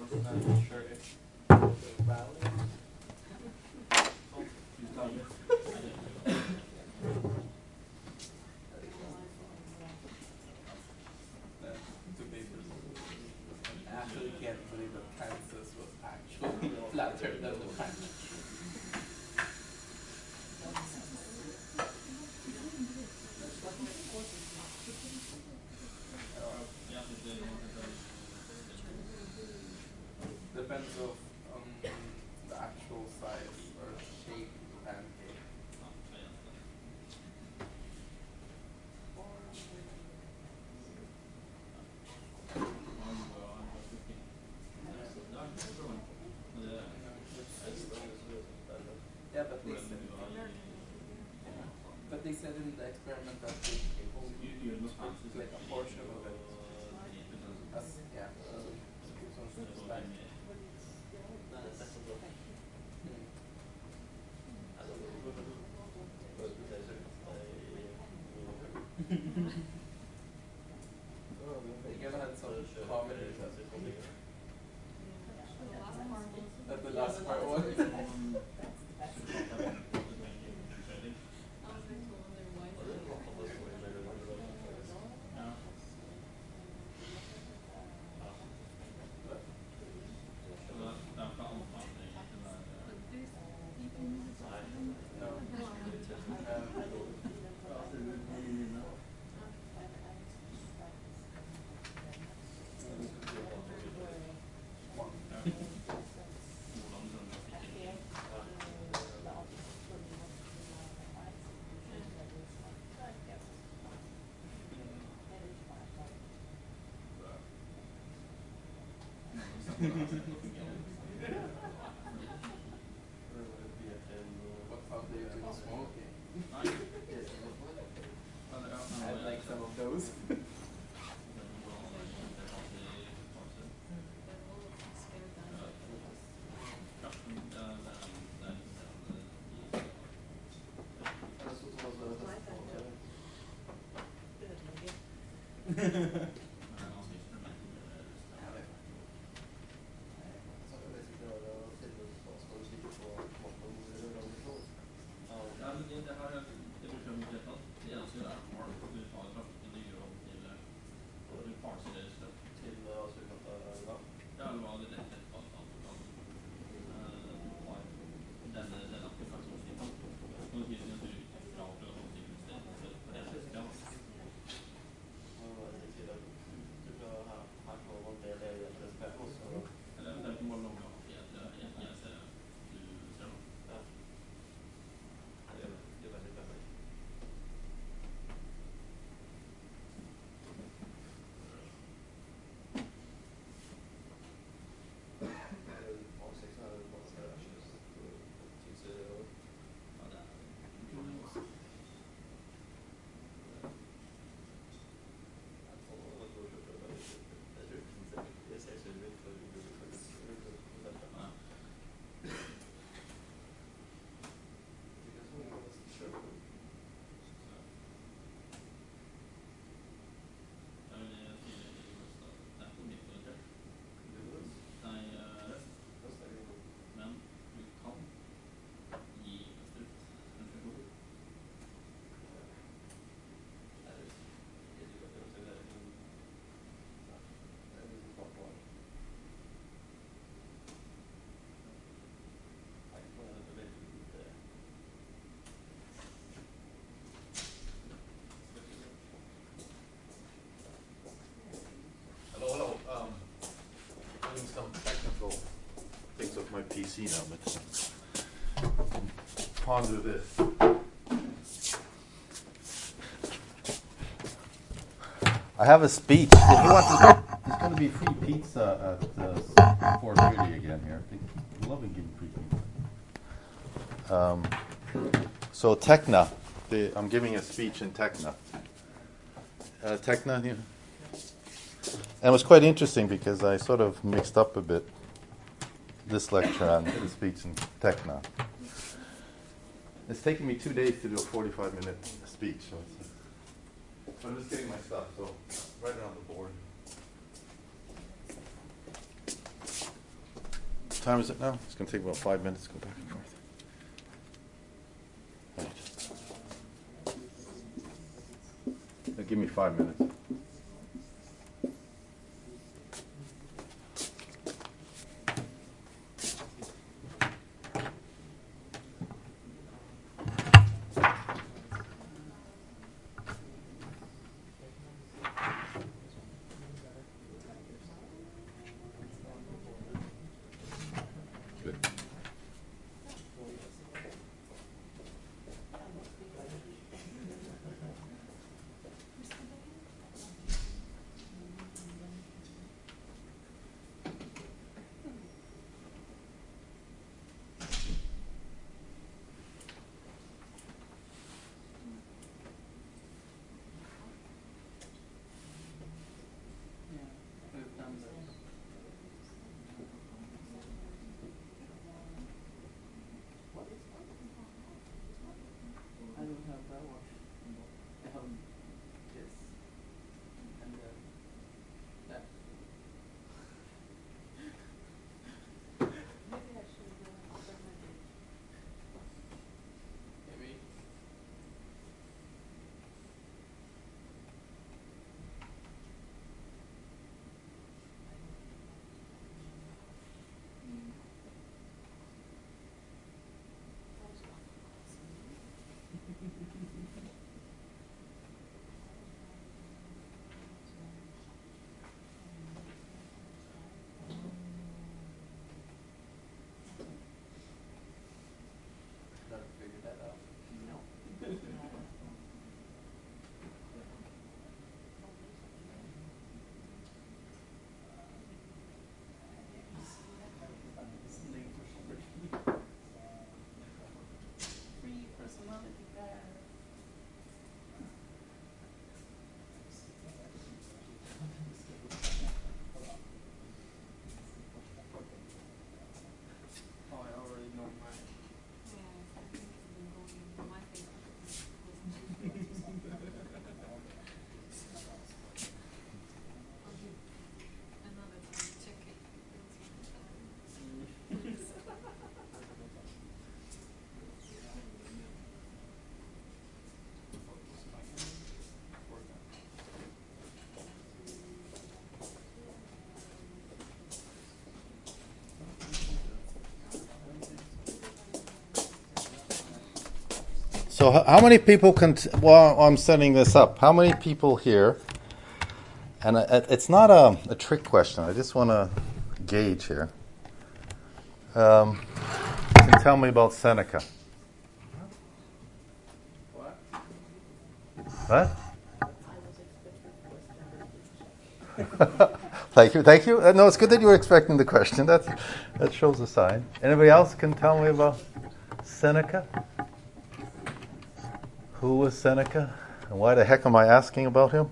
not sure if they're valid. Two papers. I actually can't believe that Kansas was actually flatter than the planet. Depends of the actual size or shape of the pancake. Yeah, but they said in the experiment that they only use like a portion of it. As, yeah, so it's like, you ever had some comedy that the last part was? What fun they do smoking. I'd like some of those. Hello. Having some technical things with my PC now, but ponder this. I have a speech. If you want to, there's going to be free pizza at 4:30 again here. I love giving free pizza. So Tekna, I'm giving a speech in Tekna. Tekna, and it was quite interesting because I sort of mixed up a bit this lecture and the speech in Tekna. It's taken me 2 days to do a 45-minute speech, so I'm just getting my stuff, so right around the board. time is it now? It's going to take about 5 minutes to go back and forth. Right. Now give me 5 minutes. So how many people can, while I'm setting this up, how many people here, and it's not a trick question, I just want to gauge here, can tell me about Seneca? What? Thank you. No, it's good that you were expecting the question. That shows a sign. Anybody else can tell me about Seneca? Who was Seneca? And why the heck am I asking about him?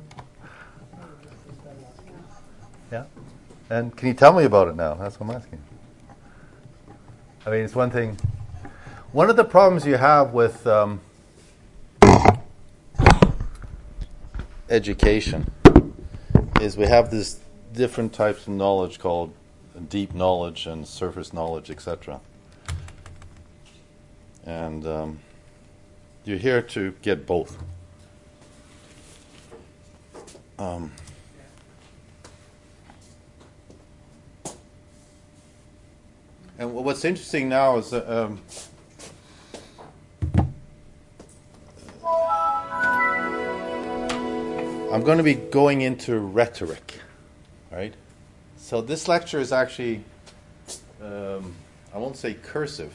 Yeah? And can you tell me about it now? That's what I'm asking. I mean, it's one thing. One of the problems you have with education is we have this different types of knowledge called deep knowledge and surface knowledge, etc. And you're here to get both. And what's interesting now is I'm going to be going into rhetoric, right? So this lecture is actually, I won't say cursive.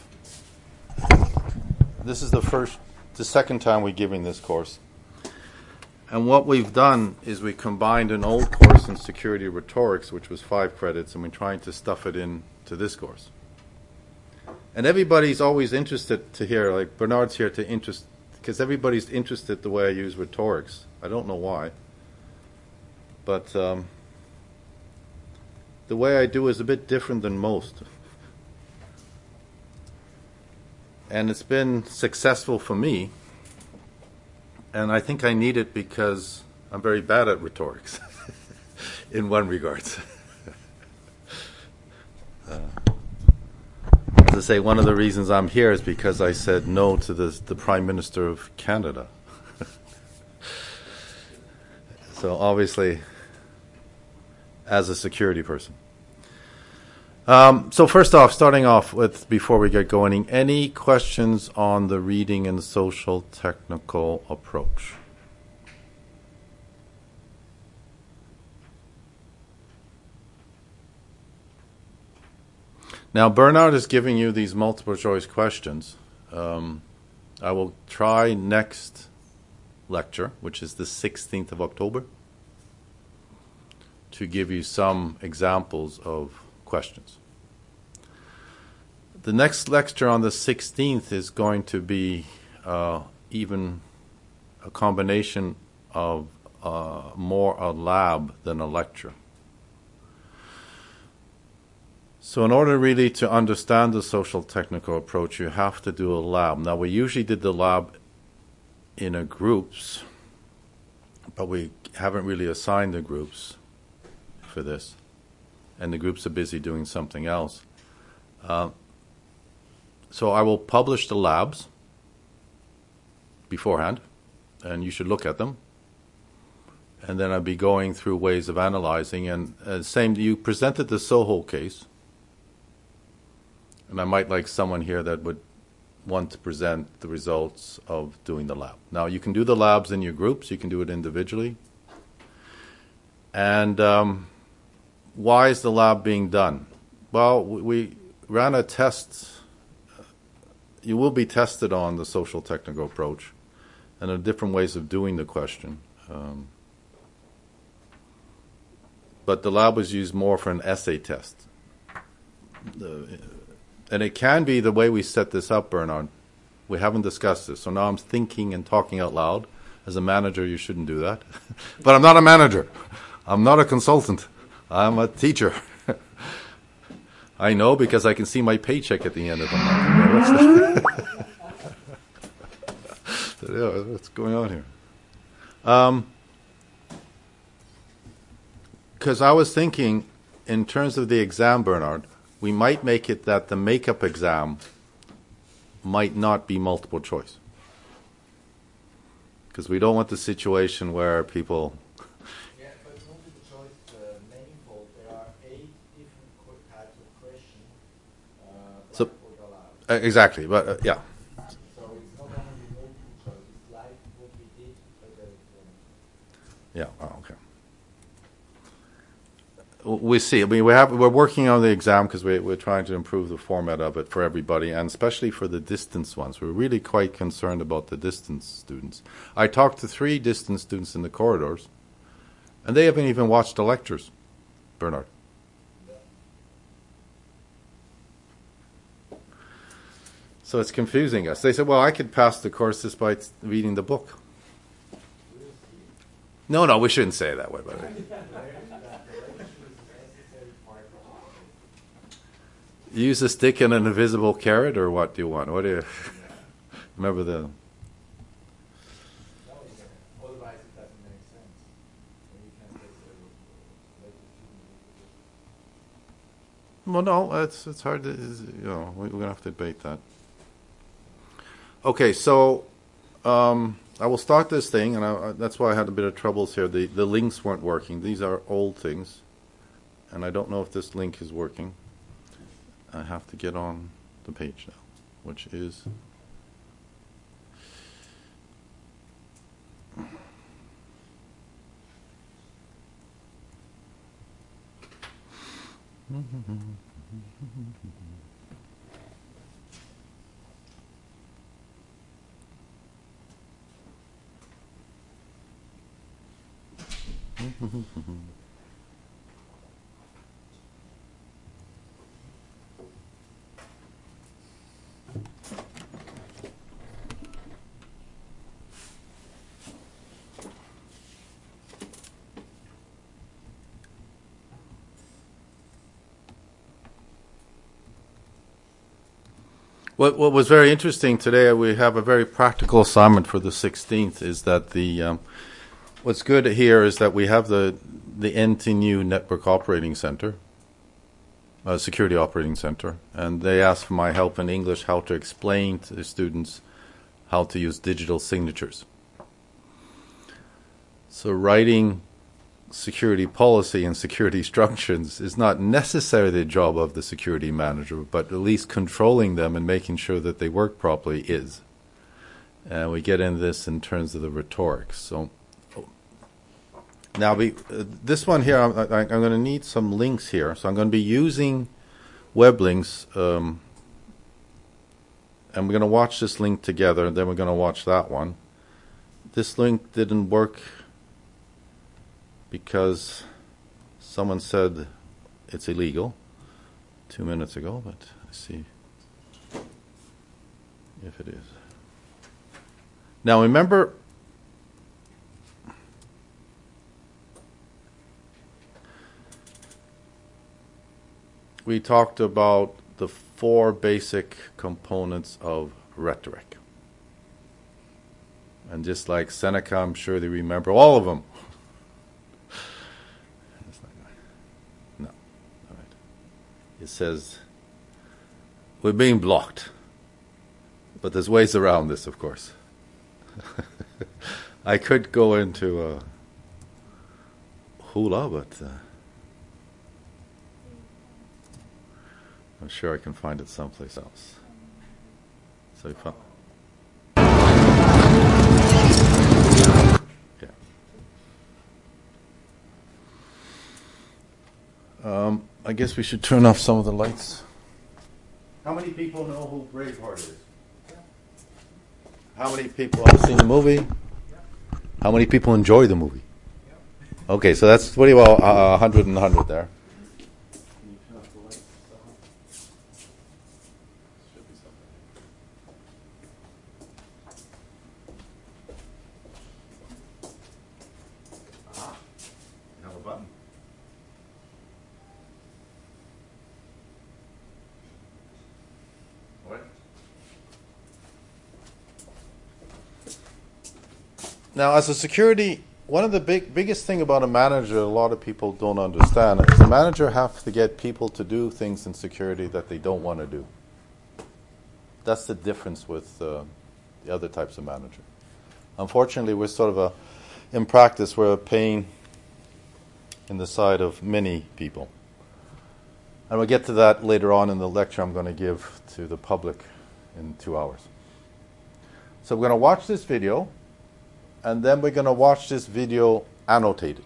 This is the second time we're giving this course. And what we've done is we combined an old course in security rhetorics, which was 5 credits, and we're trying to stuff it into this course. And everybody's always interested to hear, like Bernard's here to interest, because everybody's interested the way I use rhetorics. I don't know why. But the way I do is a bit different than most. And it's been successful for me. And I think I need it because I'm very bad at rhetorics, in one regard. to say one of the reasons I'm here is because I said no to the Prime Minister of Canada. So obviously, as a security person. So first off, starting off with, before we get going, any questions on the reading and social technical approach? Now, Bernard is giving you these multiple choice questions. I will try next lecture, which is the 16th of October, to give you some examples of questions. The next lecture on the 16th is going to be even a combination of more a lab than a lecture. So in order really to understand the social technical approach, you have to do a lab. Now, we usually did the lab in a groups, but we haven't really assigned the groups for this. And the groups are busy doing something else. So I will publish the labs beforehand, and you should look at them. And then I'll be going through ways of analyzing. And same, you presented the Soho case. And I might like someone here that would want to present the results of doing the lab. Now, you can do the labs in your groups. You can do it individually. And why is the lab being done? Well, we ran a test. You will be tested on the social technical approach and the different ways of doing the question. But the lab was used more for an essay test. And it can be the way we set this up, Bernard. We haven't discussed this. So now I'm thinking and talking out loud. As a manager, you shouldn't do that. But I'm not a manager. I'm not a consultant. I'm a teacher. I know because I can see my paycheck at the end of the month. What's going on here? Because I was thinking, in terms of the exam, Bernard, we might make it that the makeup exam might not be multiple choice. Because we don't want the situation where people... Yeah, but multiple choice manifold, there are 8 different types of questions So, for the lab. Exactly, but yeah. So it's not only multiple choice, it's like what we did for the Yeah, oh, okay. We see. I mean, we're working on the exam because we're trying to improve the format of it for everybody, and especially for the distance ones. We're really quite concerned about the distance students. I talked to 3 distance students in the corridors, and they haven't even watched the lectures, Bernard. So it's confusing us. They said, well, I could pass the course just by reading the book. No, we shouldn't say it that way, by the way. Use a stick and an invisible carrot, or what do you want? What do you remember the? Otherwise, it doesn't make sense. Well, no, it's hard to, we're gonna have to debate that. Okay, so I will start this thing, and that's why I had a bit of troubles here. The links weren't working. These are old things, and I don't know if this link is working. I have to get on the page now, which is What was very interesting today, we have a very practical assignment for the 16th, is that what's good here is that we have the NTNU Network Operating Center. security operating center, and they asked for my help in English how to explain to the students how to use digital signatures. So writing security policy and security instructions is not necessarily the job of the security manager, but at least controlling them and making sure that they work properly is. And we get into this in terms of the rhetoric. So now this one here, I'm going to need some links here. So I'm going to be using web links, and we're going to watch this link together, and then we're going to watch that one. This link didn't work because someone said it's illegal 2 minutes ago, but let's see if it is. Now remember, we talked about the 4 basic components of rhetoric. And just like Seneca, I'm sure they remember all of them. No. All right. It says, we're being blocked. But there's ways around this, of course. I could go into hula, but I'm sure I can find it someplace else. So we found. I guess we should turn off some of the lights. How many people know who Braveheart is? How many people have seen the movie? How many people enjoy the movie? Okay, so that's pretty well 100 and 100 there. Now, as a security, one of the biggest thing about a manager a lot of people don't understand is the manager has to get people to do things in security that they don't want to do. That's the difference with the other types of manager. Unfortunately, we're sort of in practice, we're a pain in the side of many people. And we'll get to that later on in the lecture I'm going to give to the public in 2 hours. So we're going to watch this video. And then we're going to watch this video annotated.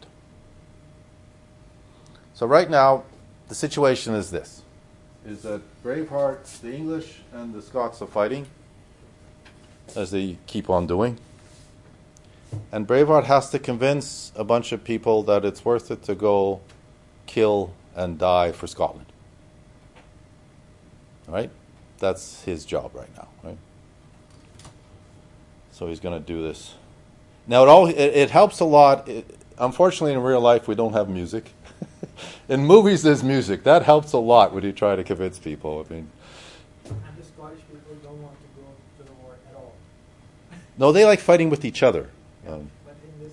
So right now, the situation is this. Is that Braveheart, the English and the Scots are fighting, as they keep on doing. And Braveheart has to convince a bunch of people that it's worth it to go kill and die for Scotland. All right? That's his job right now, right? So he's going to do this. Now, it helps a lot. Unfortunately, in real life, we don't have music. In movies, there's music. That helps a lot when you try to convince people. I mean, and the Scottish people don't want to go to the war at all. No, they like fighting with each other. But in this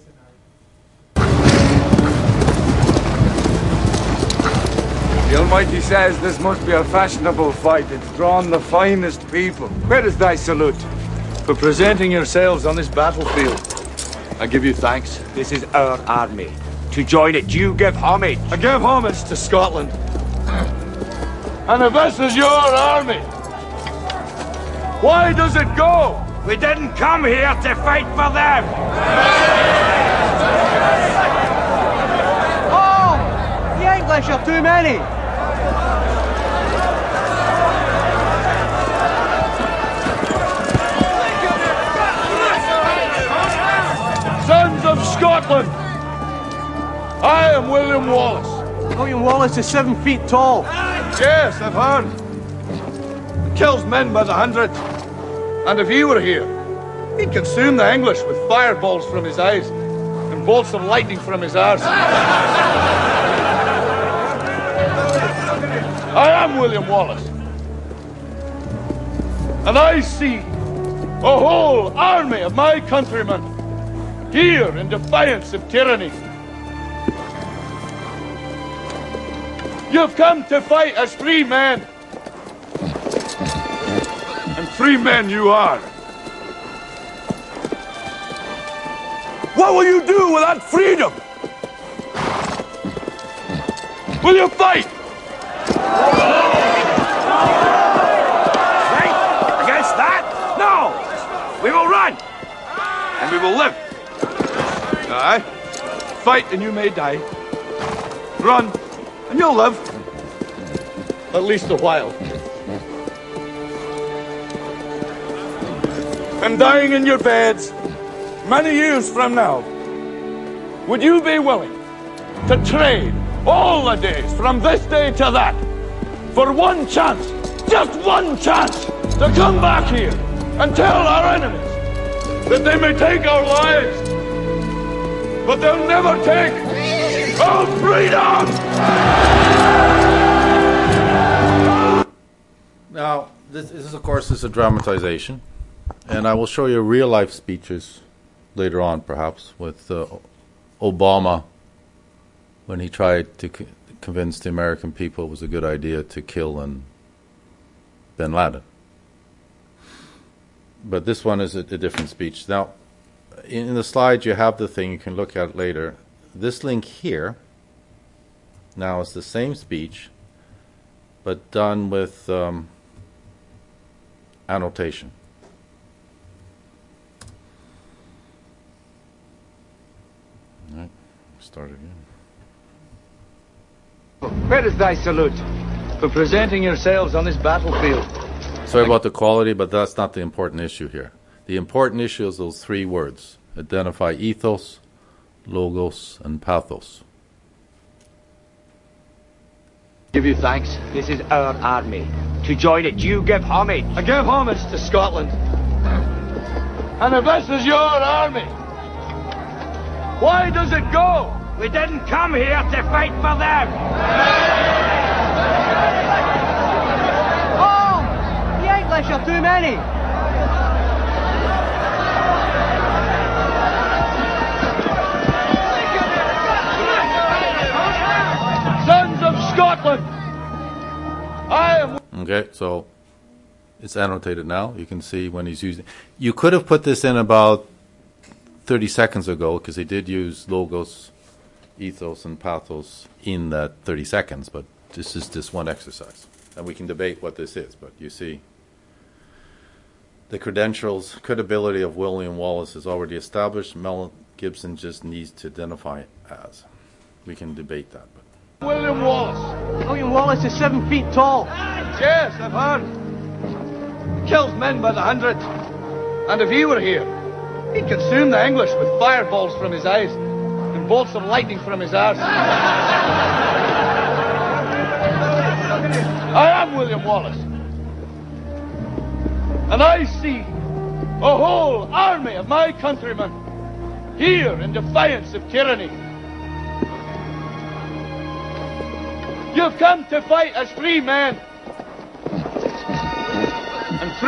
scenario, the Almighty says this must be a fashionable fight. It's drawn the finest people. Where is thy salute? For presenting yourselves on this battlefield, I give you thanks. This is our army. To join it, you give homage. I give homage to Scotland. And if this is your army, why does it go? We didn't come here to fight for them. oh, the English are too many. Sons of Scotland, I am William Wallace. William Wallace is 7 feet tall. Yes, I've heard. He kills men by the hundred. And if he were here, he'd consume the English with fireballs from his eyes and bolts of lightning from his arse. I am William Wallace. And I see a whole army of my countrymen here in defiance of tyranny. You've come to fight as free men. And free men you are. What will you do with that freedom? Will you fight? Right? Against that? No! We will run! And we will live. Aye. Fight and you may die. Run and you'll live. At least a while. And dying in your beds many years from now, would you be willing to trade all the days from this day to that for one chance, just one chance, to come back here and tell our enemies that they may take our lives, but they'll never take our freedom! Now, this is, of course, is a dramatization, and I will show you real-life speeches later on, perhaps, with Obama when he tried to convince the American people it was a good idea to kill bin Laden. But this one is a different speech. Now, in the slide you have the thing, you can look at it later. This link here now is the same speech, but done with annotation. All right, start again. Where is thy salute for presenting yourselves on this battlefield? Sorry about the quality, but that's not the important issue here. The important issue is those three words. Identify ethos, logos, and pathos. Give you thanks. This is our army. To join it, you give homage. I give homage to Scotland. And if this is your army, why does it go? We didn't come here to fight for them. Oh, the English are too many. Sons of Scotland, I am... Okay, so it's annotated now. You can see when he's using... You could have put this in about 30 seconds ago, because he did use logos, ethos, and pathos in that 30 seconds, but this is just one exercise. And we can debate what this is, but you see the credibility of William Wallace is already established. Mel Gibson just needs to identify it as. We can debate that. But William Wallace. William Wallace is 7 feet tall. Yes, I've heard. Kills men by the hundred. And if he were here, he'd consume the English with fireballs from his eyes and bolts of lightning from his arse. I am William Wallace. And I see a whole army of my countrymen here in defiance of tyranny. You've come to fight as free men. And free...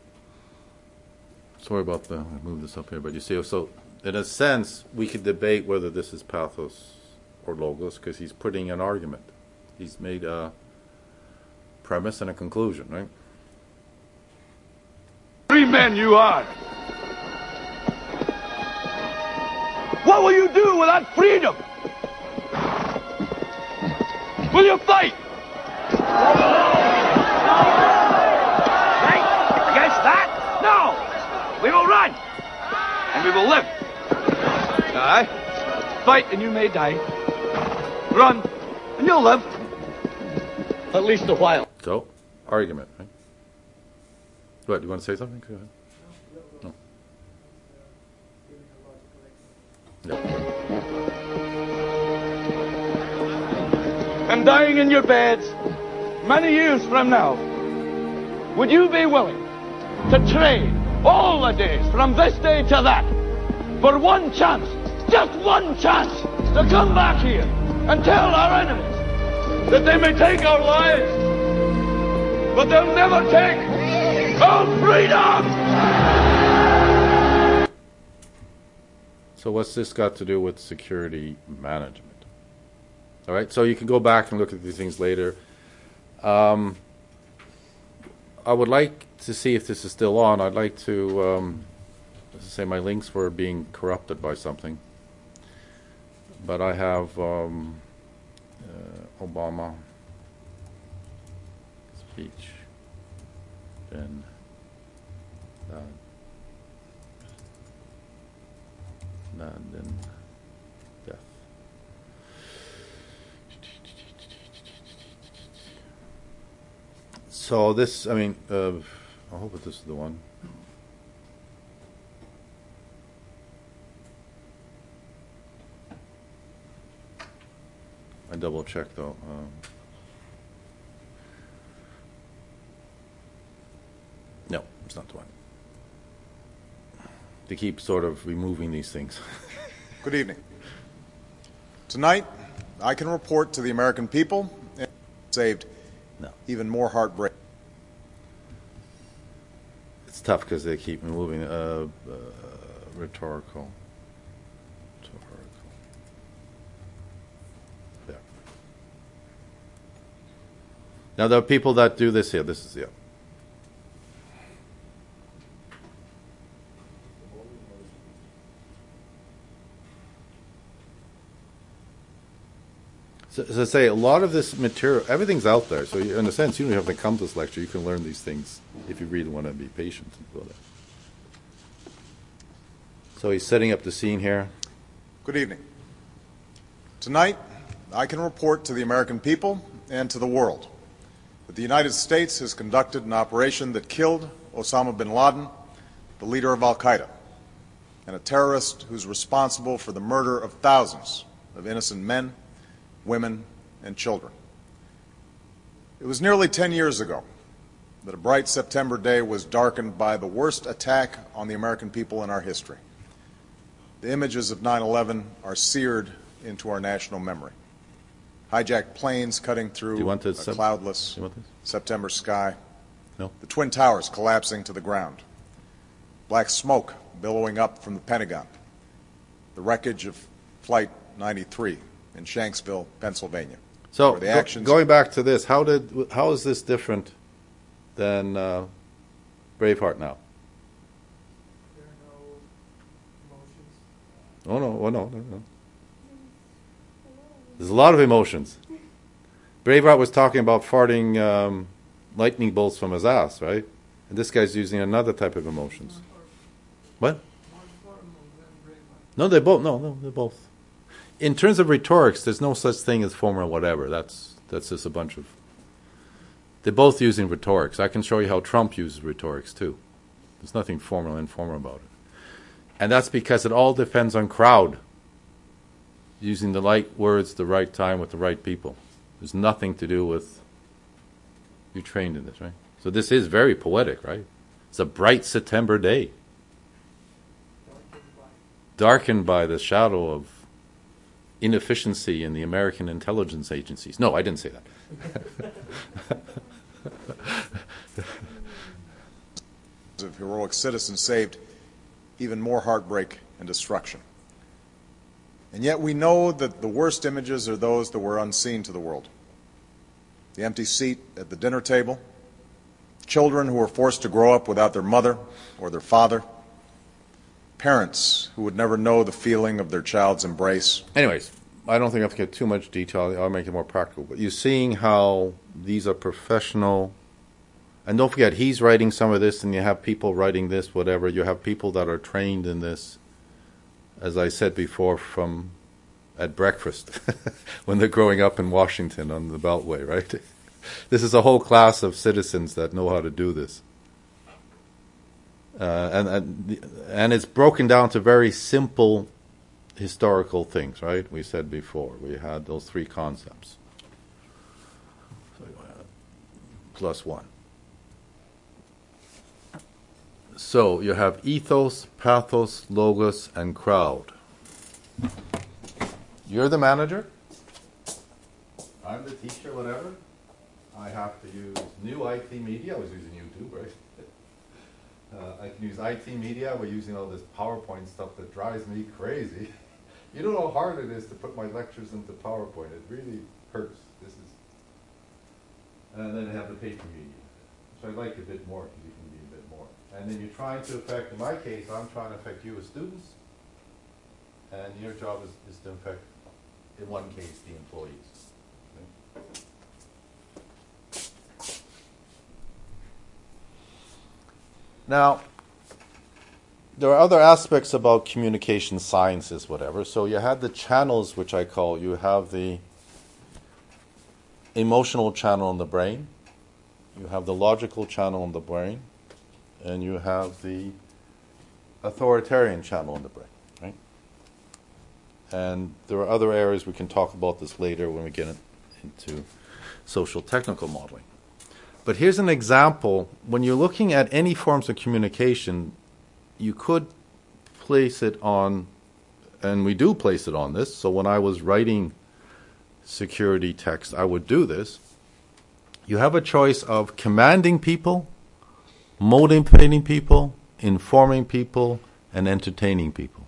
sorry about the... I moved this up here, but you see, so in a sense, we could debate whether this is pathos or logos, because he's putting an argument. He's made a premise and a conclusion, right? Free men you are. What will you do with that freedom? Will you fight? Right? Against that? No! We will run! And we will live. Aye. Fight and you may die. Run and you'll live. At least a while. So, argument, right? What, do you want to say something? Go ahead. No. And dying in your beds many years from now, would you be willing to trade all the days from this day to that for one chance, just one chance, to come back here and tell our enemies that they may take our lives, but they'll never take our freedom? So what's this got to do with security management? All right, so you can go back and look at these things later. I would like to see if this is still on. I'd like to, let's say my links were being corrupted by something. But I have Obama speech, then then death. So this, I mean, I hope that this is the one. I double check though. No, it's not the one. They keep sort of removing these things. Good evening. Tonight, I can report to the American people and saved even more heartbreak. It's tough because they keep removing rhetorical. There. Now there are people that do this here. This is So, as I say, a lot of this material, everything's out there. So in a sense, you don't have to come to this lecture. You can learn these things if you really want to be patient and go there. So he's setting up the scene here. Good evening. Tonight, I can report to the American people and to the world that the United States has conducted an operation that killed Osama bin Laden, the leader of Al-Qaeda, and a terrorist who's responsible for the murder of thousands of innocent men, women, and children. It was nearly 10 years ago that a bright September day was darkened by the worst attack on the American people in our history. The images of 9/11 are seared into our national memory. Hijacked planes cutting through a cloudless September sky. No. The Twin Towers collapsing to the ground. Black smoke billowing up from the Pentagon. The wreckage of Flight 93 in Shanksville, Pennsylvania. So the actions going back to this, how is this different than Braveheart now? There are no emotions. Oh no! Oh no! There's a lot of emotions. Braveheart was talking about farting lightning bolts from his ass, right? And this guy's using another type of emotions. What? No, they both. No, they're both. In terms of rhetorics, there's no such thing as formal whatever. That's just a bunch of. They're both using rhetorics. I can show you how Trump uses rhetorics too. There's nothing formal or informal about it, and that's because it all depends on crowd. Using the right words, the right time, with the right people. There's nothing to do with. You trained in this, right? So this is very poetic, right? It's a bright September day, darkened by the shadow of inefficiency in the American intelligence agencies. No, I didn't say that. of heroic citizens saved even more heartbreak and destruction. And yet we know that the worst images are those that were unseen to the world. The empty seat at the dinner table, children who were forced to grow up without their mother or their father, parents who would never know the feeling of their child's embrace. Anyways, I don't think I have to get too much detail. I'll make it more practical. But you're seeing how these are professional. And don't forget, he's writing some of this, and you have people writing this, whatever. You have people that are trained in this, as I said before, from at breakfast when they're growing up in Washington on the Beltway, right? This is a whole class of citizens that know how to do this. And it's broken down to very simple historical things, right? We said before, we had those three concepts. +1. So you have ethos, pathos, logos, and crowd. You're the manager. I'm the teacher, whatever. I have to use new IT media. I was using YouTube, right? I can use IT media. We're using all this PowerPoint stuff that drives me crazy. You don't know how hard it is to put my lectures into PowerPoint. It really hurts. And then have the paper medium, which I like a bit more because you can be a bit more. And then you're trying to affect, in my case, I'm trying to affect you as students, and your job is to affect, in one case, the employees. Okay? Now, there are other aspects about communication sciences, whatever. So you had the channels, which I call, you have the emotional channel in the brain, you have the logical channel in the brain, and you have the authoritarian channel in the brain, right? And there are other areas we can talk about this later when we get into social technical modeling. But here's an example. When you're looking at any forms of communication, you could place it on, and we do place it on this. So when I was writing security text, I would do this. You have a choice of commanding people, motivating people, informing people, and entertaining people.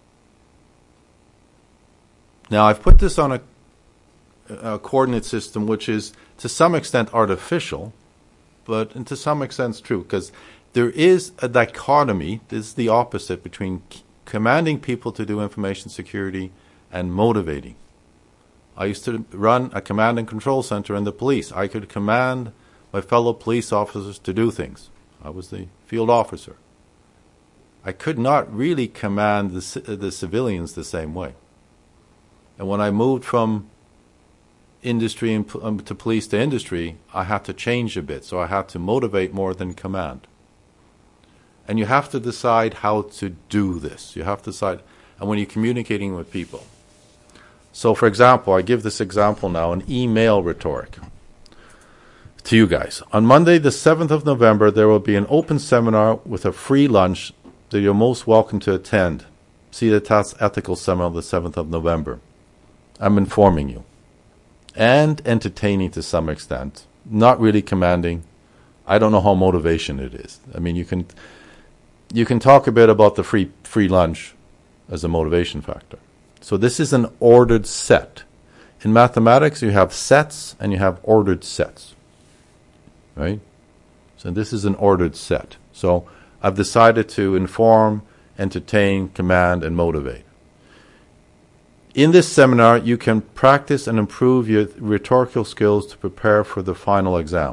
Now, I've put this on a coordinate system which is to some extent artificial, but to some extent true, because there is a dichotomy, this is the opposite, between commanding people to do information security and motivating. I used to run a command and control center in the police. I could command my fellow police officers to do things. I was the field officer. I could not really command the civilians the same way. And when I moved from industry to police to industry, I had to change a bit. So I had to motivate more than command. And you have to decide how to do this. You have to decide, and when you're communicating with people. So, for example, I give this example now, an email rhetoric to you guys. On Monday, the 7th of November, there will be an open seminar with a free lunch that you're most welcome to attend. See the TAS Ethical Seminar on the 7th of November. I'm informing you. And entertaining to some extent. Not really commanding. I don't know how motivation it is. I mean, you can talk a bit about the free lunch as a motivation factor. So this is an ordered set. In mathematics, you have sets and you have ordered sets. Right? So this is an ordered set. So I've decided to inform, entertain, command, and motivate. In this seminar, you can practice and improve your rhetorical skills to prepare for the final exam.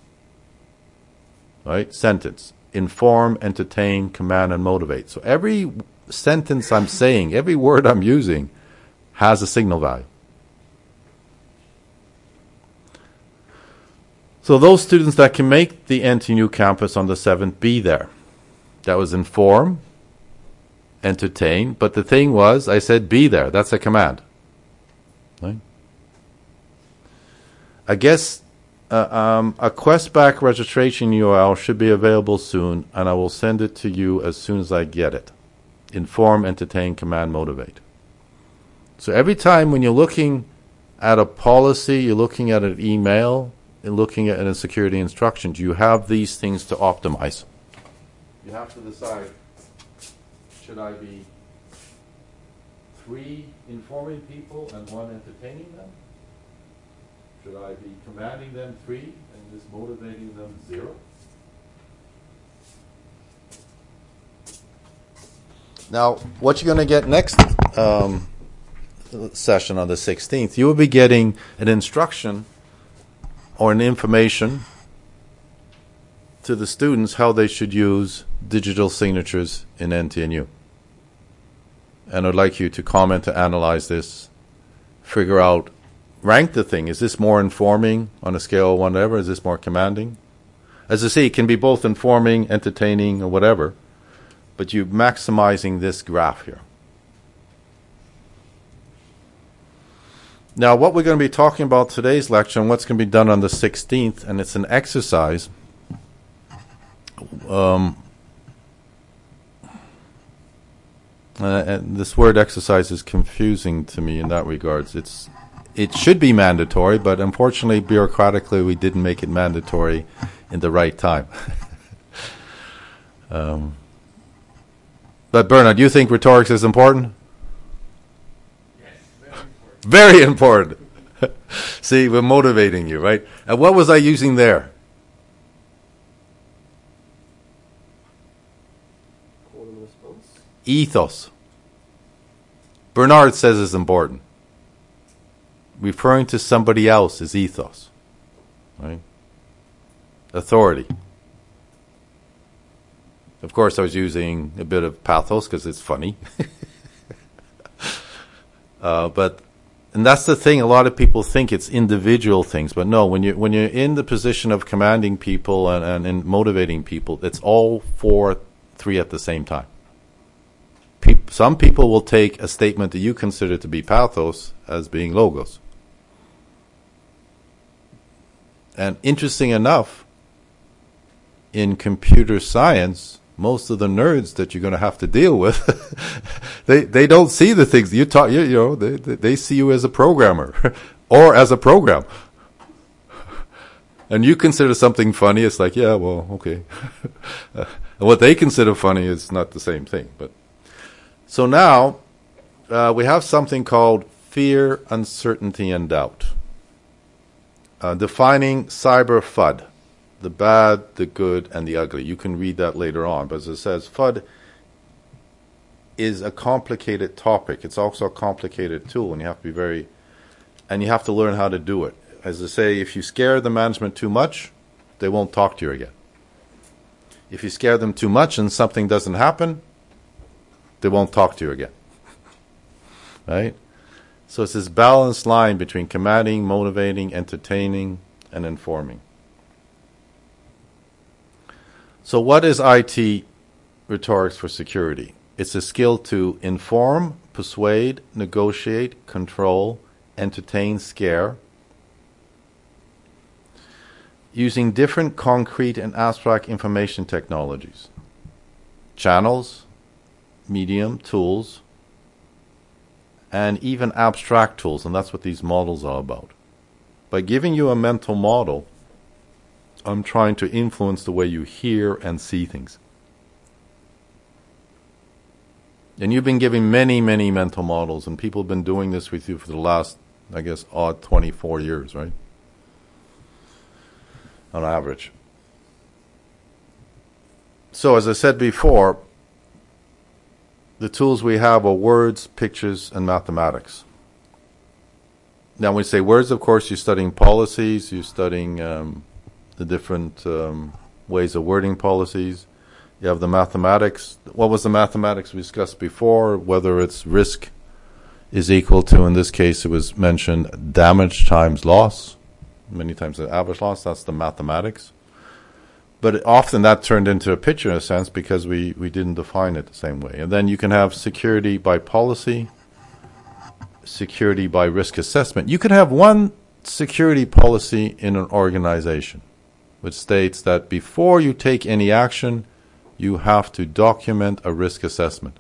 Right? Sentence. Inform, entertain, command, and motivate. So every sentence I'm saying, every word I'm using has a signal value. So those students that can make the NTNU campus on the 7th, be there. That was inform, entertain, but the thing was, I said be there. That's a command. Right? I guess a Questback registration URL should be available soon, and I will send it to you as soon as I get it. Inform, entertain, command, motivate. So every time when you're looking at a policy, you're looking at an email, you're looking at a security instructions, you have these things to optimize. You have to decide, should I be 3 informing people and 1 entertaining them? Should I be commanding them 3 and just motivating them 0? Now, what you're going to get next session on the 16th, you will be getting an instruction or an information to the students how they should use digital signatures in NTNU. And I'd like you to comment, to analyze this, figure out, rank the thing. Is this more informing on a scale of whatever? Is this more commanding? As I say, it can be both informing, entertaining, or whatever. But you're maximizing this graph here. Now, what we're going to be talking about today's lecture and what's going to be done on the 16th, and it's an exercise. And this word exercise is confusing to me in that regards. It should be mandatory, but unfortunately, bureaucratically, we didn't make it mandatory in the right time. But Bernard, you think rhetorics is important? Very important. See, we're motivating you, right? And what was I using there? Call and response. Ethos. Bernard says it's important. Referring to somebody else is ethos, right? Authority. Of course, I was using a bit of pathos because it's funny. And that's the thing. A lot of people think it's individual things, but no. When you're in the position of commanding people and motivating people, it's all three at the same time. Some people will take a statement that you consider to be pathos as being logos. And interesting enough, in computer science, most of the nerds that you're going to have to deal with, they don't see the things you taught. They see you as a programmer or as a program, and you consider something funny. It's like, yeah, well, okay. And what they consider funny is not the same thing. But so now we have something called fear, uncertainty, and doubt. Defining cyber FUD. The bad, the good, and the ugly. You can read that later on. But as it says, FUD is a complicated topic. It's also a complicated tool, and you have to learn how to do it. As I say, if you scare the management too much, they won't talk to you again. If you scare them too much and something doesn't happen, they won't talk to you again. Right? So it's this balanced line between commanding, motivating, entertaining, and informing. So what is IT rhetorics for security? It's a skill to inform, persuade, negotiate, control, entertain, scare, using different concrete and abstract information technologies, channels, medium, tools, and even abstract tools, and that's what these models are about. By giving you a mental model, I'm trying to influence the way you hear and see things. And you've been giving many, many mental models, and people have been doing this with you for the last, 24 years, right? On average. So, as I said before, the tools we have are words, pictures, and mathematics. Now, when we say words, of course, you're studying policies, you're studying the different ways of wording policies. You have the mathematics. What was the mathematics we discussed before? Whether it's risk is equal to, in this case, it was mentioned, damage times loss. Many times the average loss, that's the mathematics. But often that turned into a picture in a sense because we didn't define it the same way. And then you can have security by policy, security by risk assessment. You can have one security policy in an organization which states that before you take any action, you have to document a risk assessment.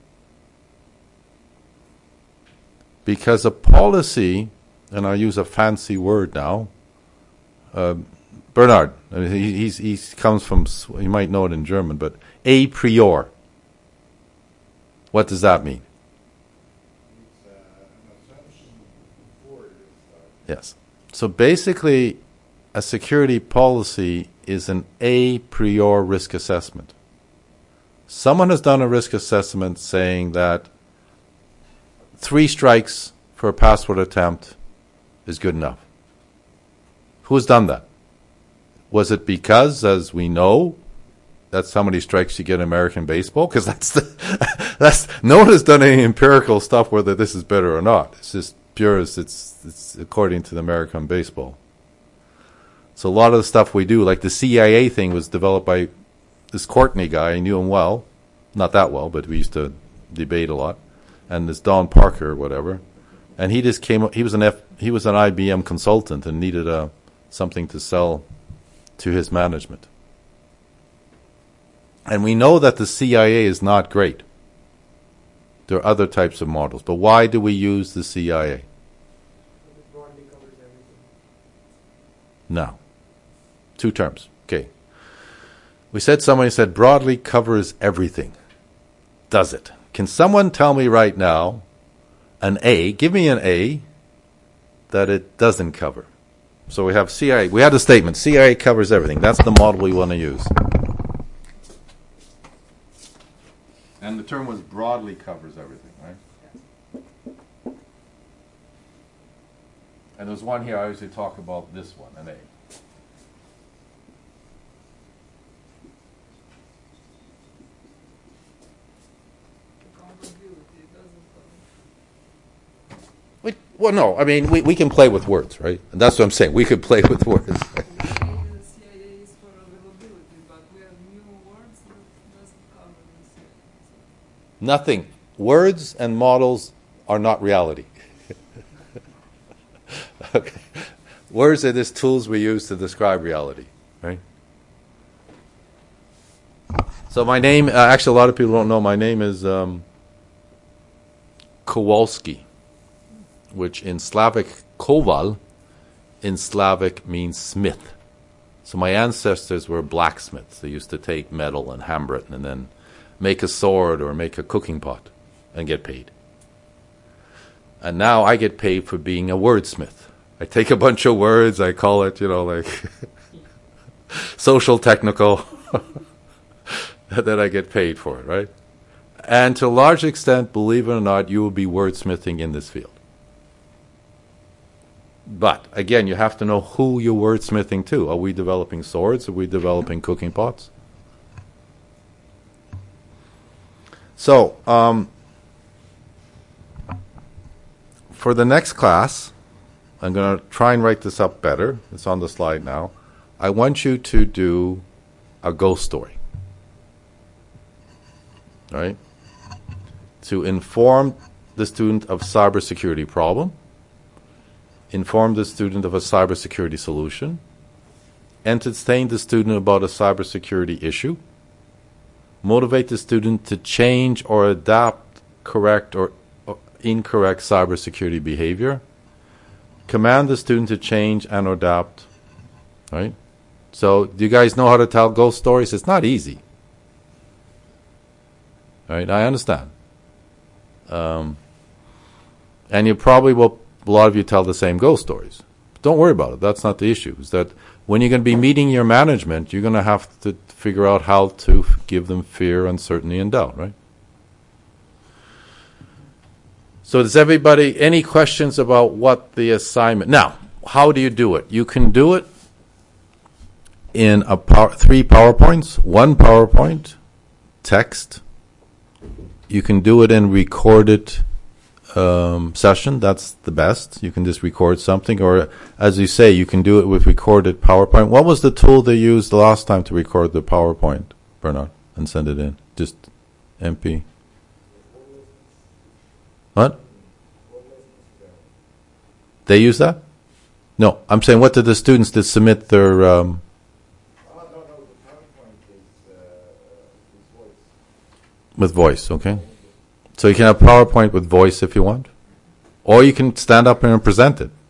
Because a policy, and I'll use a fancy word now, Bernard, he comes from, you might know it in German, but a priori. What does that mean? It's an assumption before you start. Yes. So basically, a security policy is an a priori risk assessment. Someone has done a risk assessment saying that 3 strikes for a password attempt is good enough. Who has done that? Was it because, as we know, that's how many strikes you get in American baseball? Because that's no one has done any empirical stuff whether this is better or not. It's just pure as it's according to the American baseball. So a lot of the stuff we do, like the CIA thing, was developed by this Courtney guy. I knew him well, not that well, but we used to debate a lot. And this Don Parker or whatever, and he just came up. He was an IBM consultant and needed something to sell to his management. And we know that the CIA is not great. There are other types of models, but why do we use the CIA? It broadly covers everything. No. 2 terms. Okay. Somebody said broadly covers everything. Does it? Can someone tell me right now, an A, give me an A, that it doesn't cover. So we have CIA. We had a statement. CIA covers everything. That's the model we want to use. And the term was broadly covers everything, right? And there's one here I usually talk about, this one, an A. Well, no, I mean, we can play with words, right? And that's what I'm saying. We could play with words. Nothing. Words and models are not reality. Okay. Words are just tools we use to describe reality, right? So my name, actually a lot of people don't know, my name is Kowalski, which in Slavic, Koval, in Slavic means smith. So my ancestors were blacksmiths. They used to take metal and hammer it and then make a sword or make a cooking pot and get paid. And now I get paid for being a wordsmith. I take a bunch of words, I call it, like social technical, that I get paid for it, right? And to a large extent, believe it or not, you will be wordsmithing in this field. But, again, you have to know who you're wordsmithing to. Are we developing swords? Are we developing cooking pots? So, for the next class, I'm going to try and write this up better. It's on the slide now. I want you to do a ghost story. Right? To inform the student of cybersecurity problem, inform the student of a cybersecurity solution, entertain the student about a cybersecurity issue, motivate the student to change or adapt correct or incorrect cybersecurity behavior, command the student to change and adapt, right? So do you guys know how to tell ghost stories? It's not easy. Right? I understand. And you probably will, a lot of you tell the same ghost stories. Don't worry about it. That's not the issue. It's that when you're going to be meeting your management, you're going to have to figure out how to give them fear, uncertainty, and doubt, right? So does everybody, any questions about what the assignment, now, how do you do it? You can do it in 3 PowerPoints, 1 PowerPoint, text. You can do it in recorded session. That's the best. You can just record something, or as you say, you can do it with recorded PowerPoint. What was the tool they used the last time to record the PowerPoint, Bernard, and send it in? Just MP. What? They use that? No, I'm saying what did the students that submit their... no, the PowerPoint is voice. With voice, okay. So you can have PowerPoint with voice if you want. Or you can stand up and present it.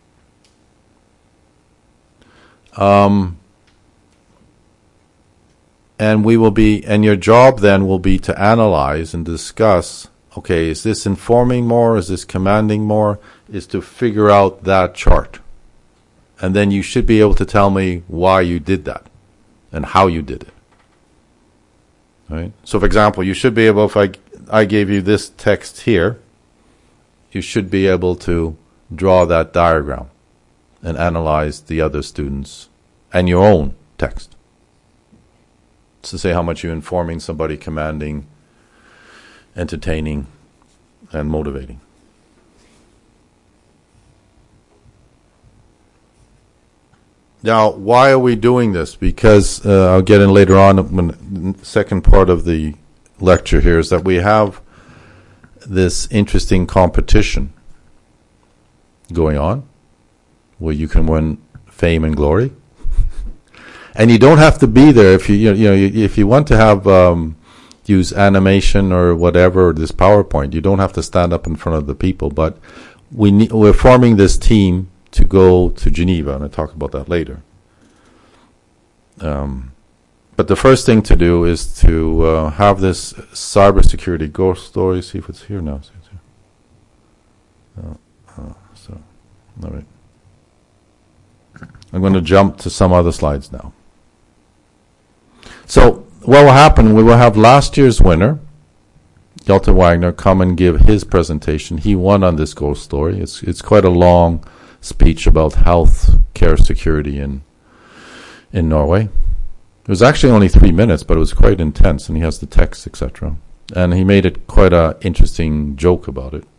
And your job then will be to analyze and discuss, okay, is this informing more? Is this commanding more? Is to figure out that chart. And then you should be able to tell me why you did that and how you did it. Right? So, for example, you should be able, if I gave you this text here, you should be able to draw that diagram and analyze the other students and your own text. To say how much you're informing somebody, commanding, entertaining, and motivating. Now, why are we doing this? Because I'll get in later on, when the second part of the lecture here is that we have this interesting competition going on where you can win fame and glory. And you don't have to be there if if you want to have use animation or whatever, or this PowerPoint. You don't have to stand up in front of the people, but we're forming this team to go to Geneva, and I'll talk about that later. But the first thing to do is to have this cybersecurity ghost story. See if it's here now. So, all right. I'm going to jump to some other slides now. So what will happen, we will have last year's winner, Hjalte Wagner, come and give his presentation. He won on this ghost story. It's quite a long speech about health care security in Norway. It was actually only 3 minutes, but it was quite intense, and he has the text, etc. And he made it quite an interesting joke about it.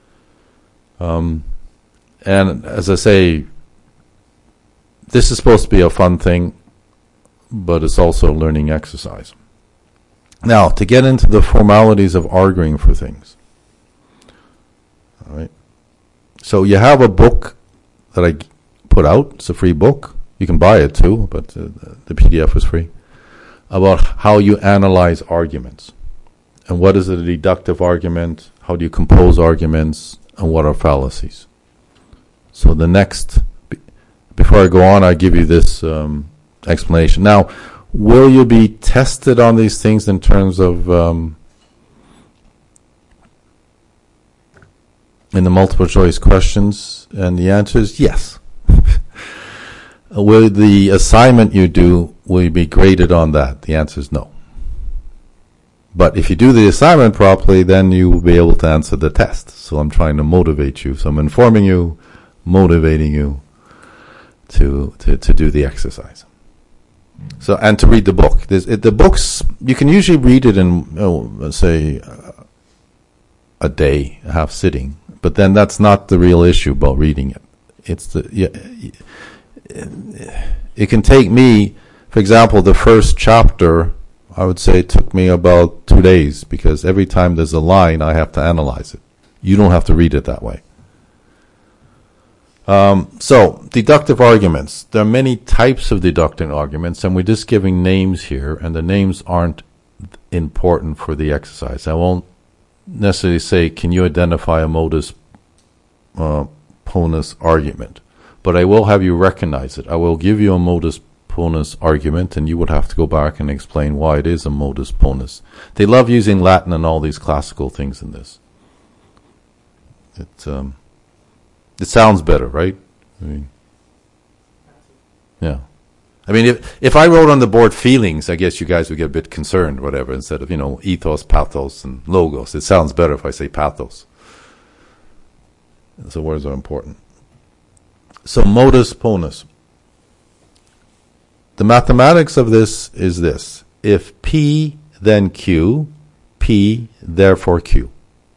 And as I say, this is supposed to be a fun thing, but it's also a learning exercise. Now, to get into the formalities of arguing for things. All right. So you have a book that I put out. It's a free book. You can buy it too, but the PDF is free. About how you analyze arguments. And what is a deductive argument? How do you compose arguments? And what are fallacies? So the next, before I go on, I give you this explanation. Now, will you be tested on these things in terms of in the multiple choice questions? And the answer is yes. Will the assignment you do, will you be graded on that? The answer is no. But if you do the assignment properly, then you will be able to answer the test. So I'm trying to motivate you. So I'm informing you, motivating you to do the exercise. So, and to read the book. The books, you can usually read it in, let's say, a day, a half sitting. But then that's not the real issue about reading it. It's it can take me, for example, the first chapter, I would say it took me about 2 days, because every time there's a line, I have to analyze it. You don't have to read it that way. So, deductive arguments. There are many types of deductive arguments, and we're just giving names here, and the names aren't important for the exercise. I won't necessarily say, can you identify a modus ponens argument? But I will have you recognize it. I will give you a modus ponens argument, and you would have to go back and explain why it is a modus ponens. They love using Latin and all these classical things in this. It sounds better, right? I mean, yeah. I mean, if I wrote on the board feelings, I guess you guys would get a bit concerned, whatever, instead of, ethos, pathos, and logos. It sounds better if I say pathos. So words are important. So modus ponens. The mathematics of this is this. If P, then Q, P, therefore Q.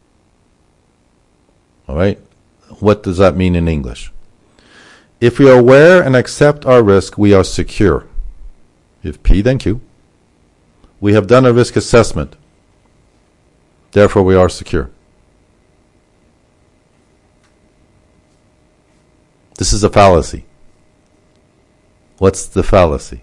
All right? What does that mean in English? If we are aware and accept our risk, we are secure. If P, then Q. We have done a risk assessment. Therefore, we are secure. This is a fallacy. What's the fallacy?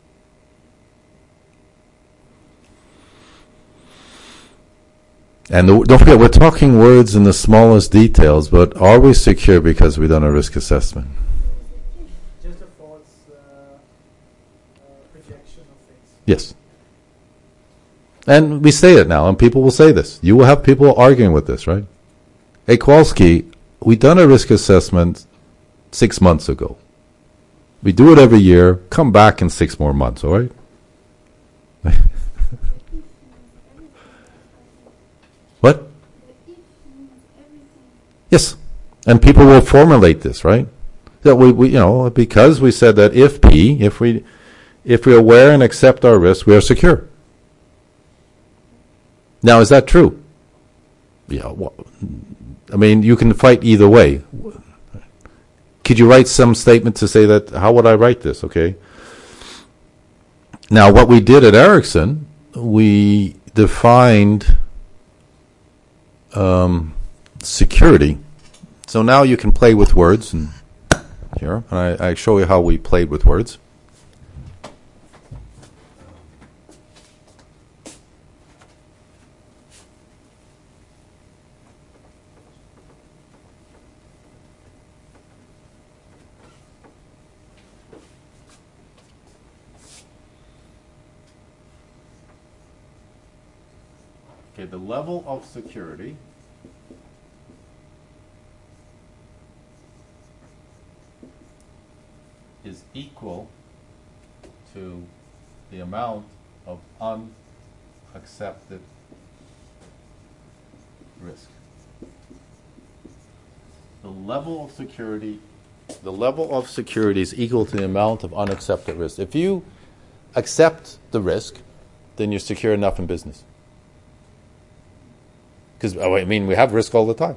And don't forget, we're talking words in the smallest details, but are we secure because we've done a risk assessment? Just a false projection of things. Yes. And we say it now, and people will say this. You will have people arguing with this, right? Hey, Kowalski, we've done a risk assessment 6 months ago. We do it every year. Come back in 6 more months, all right? What? Yes. And people will formulate this, right? That we because we said that if P, if we're aware and accept our risk, we are secure. Now, is that true? Yeah. Well, I mean, you can fight either way. Could you write some statement to say that? How would I write this? Okay. Now, what we did at Ericsson, we defined security. So now you can play with words, and here, and I show you how we played with words. Okay, the level of security equal to the amount of unaccepted risk. The level of security is equal to the amount of unaccepted risk. If you accept the risk, then you're secure enough in business. Because, we have risk all the time.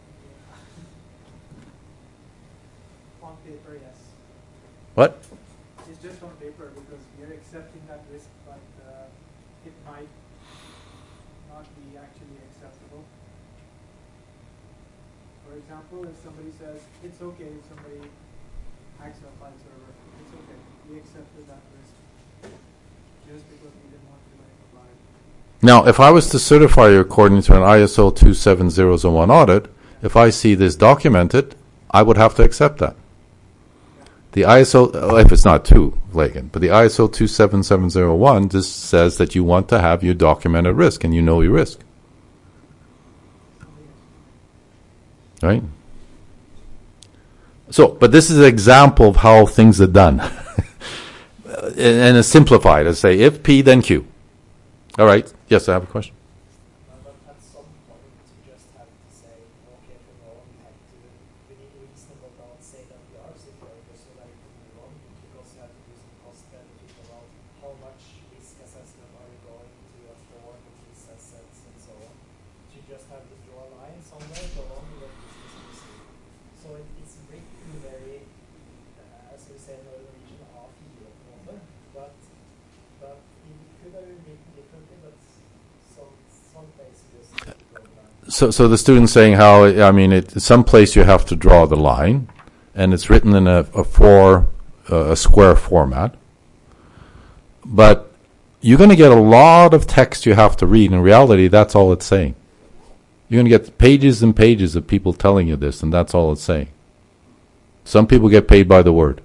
On paper, yes. What? It's just on paper because you're accepting that risk, but it might not be actually acceptable. For example, if somebody says, it's okay if somebody hacks our file server, it's okay. We accepted that risk just because we didn't want to let it apply. Now, if I was to certify you according to an ISO 27001 audit, if I see this documented, I would have to accept that. The ISO, if it's not too flagrant, but the ISO 27701 just says that you want to have your documented risk and you know your risk. Right? So, but this is an example of how things are done. And it's simplified. I say, if P, then Q. All right. Yes, I have a question. But at some point, you just have to say, okay, for now we need reasonable doubt, say that we are secure, just so that it can move on, because you have to do some cost benefit about how much risk assessment are you going to afford with these assets and so on. So you just have to draw a line somewhere, go on with what business is. So it's written very, as we say in Norwegian, A4, but it could have been written differently, but some places just draw the line. So the student's saying how, some place you have to draw the line, and it's written in a square format. But you're going to get a lot of text you have to read. In reality, that's all it's saying. You're going to get pages and pages of people telling you this, and that's all it's saying. Some people get paid by the word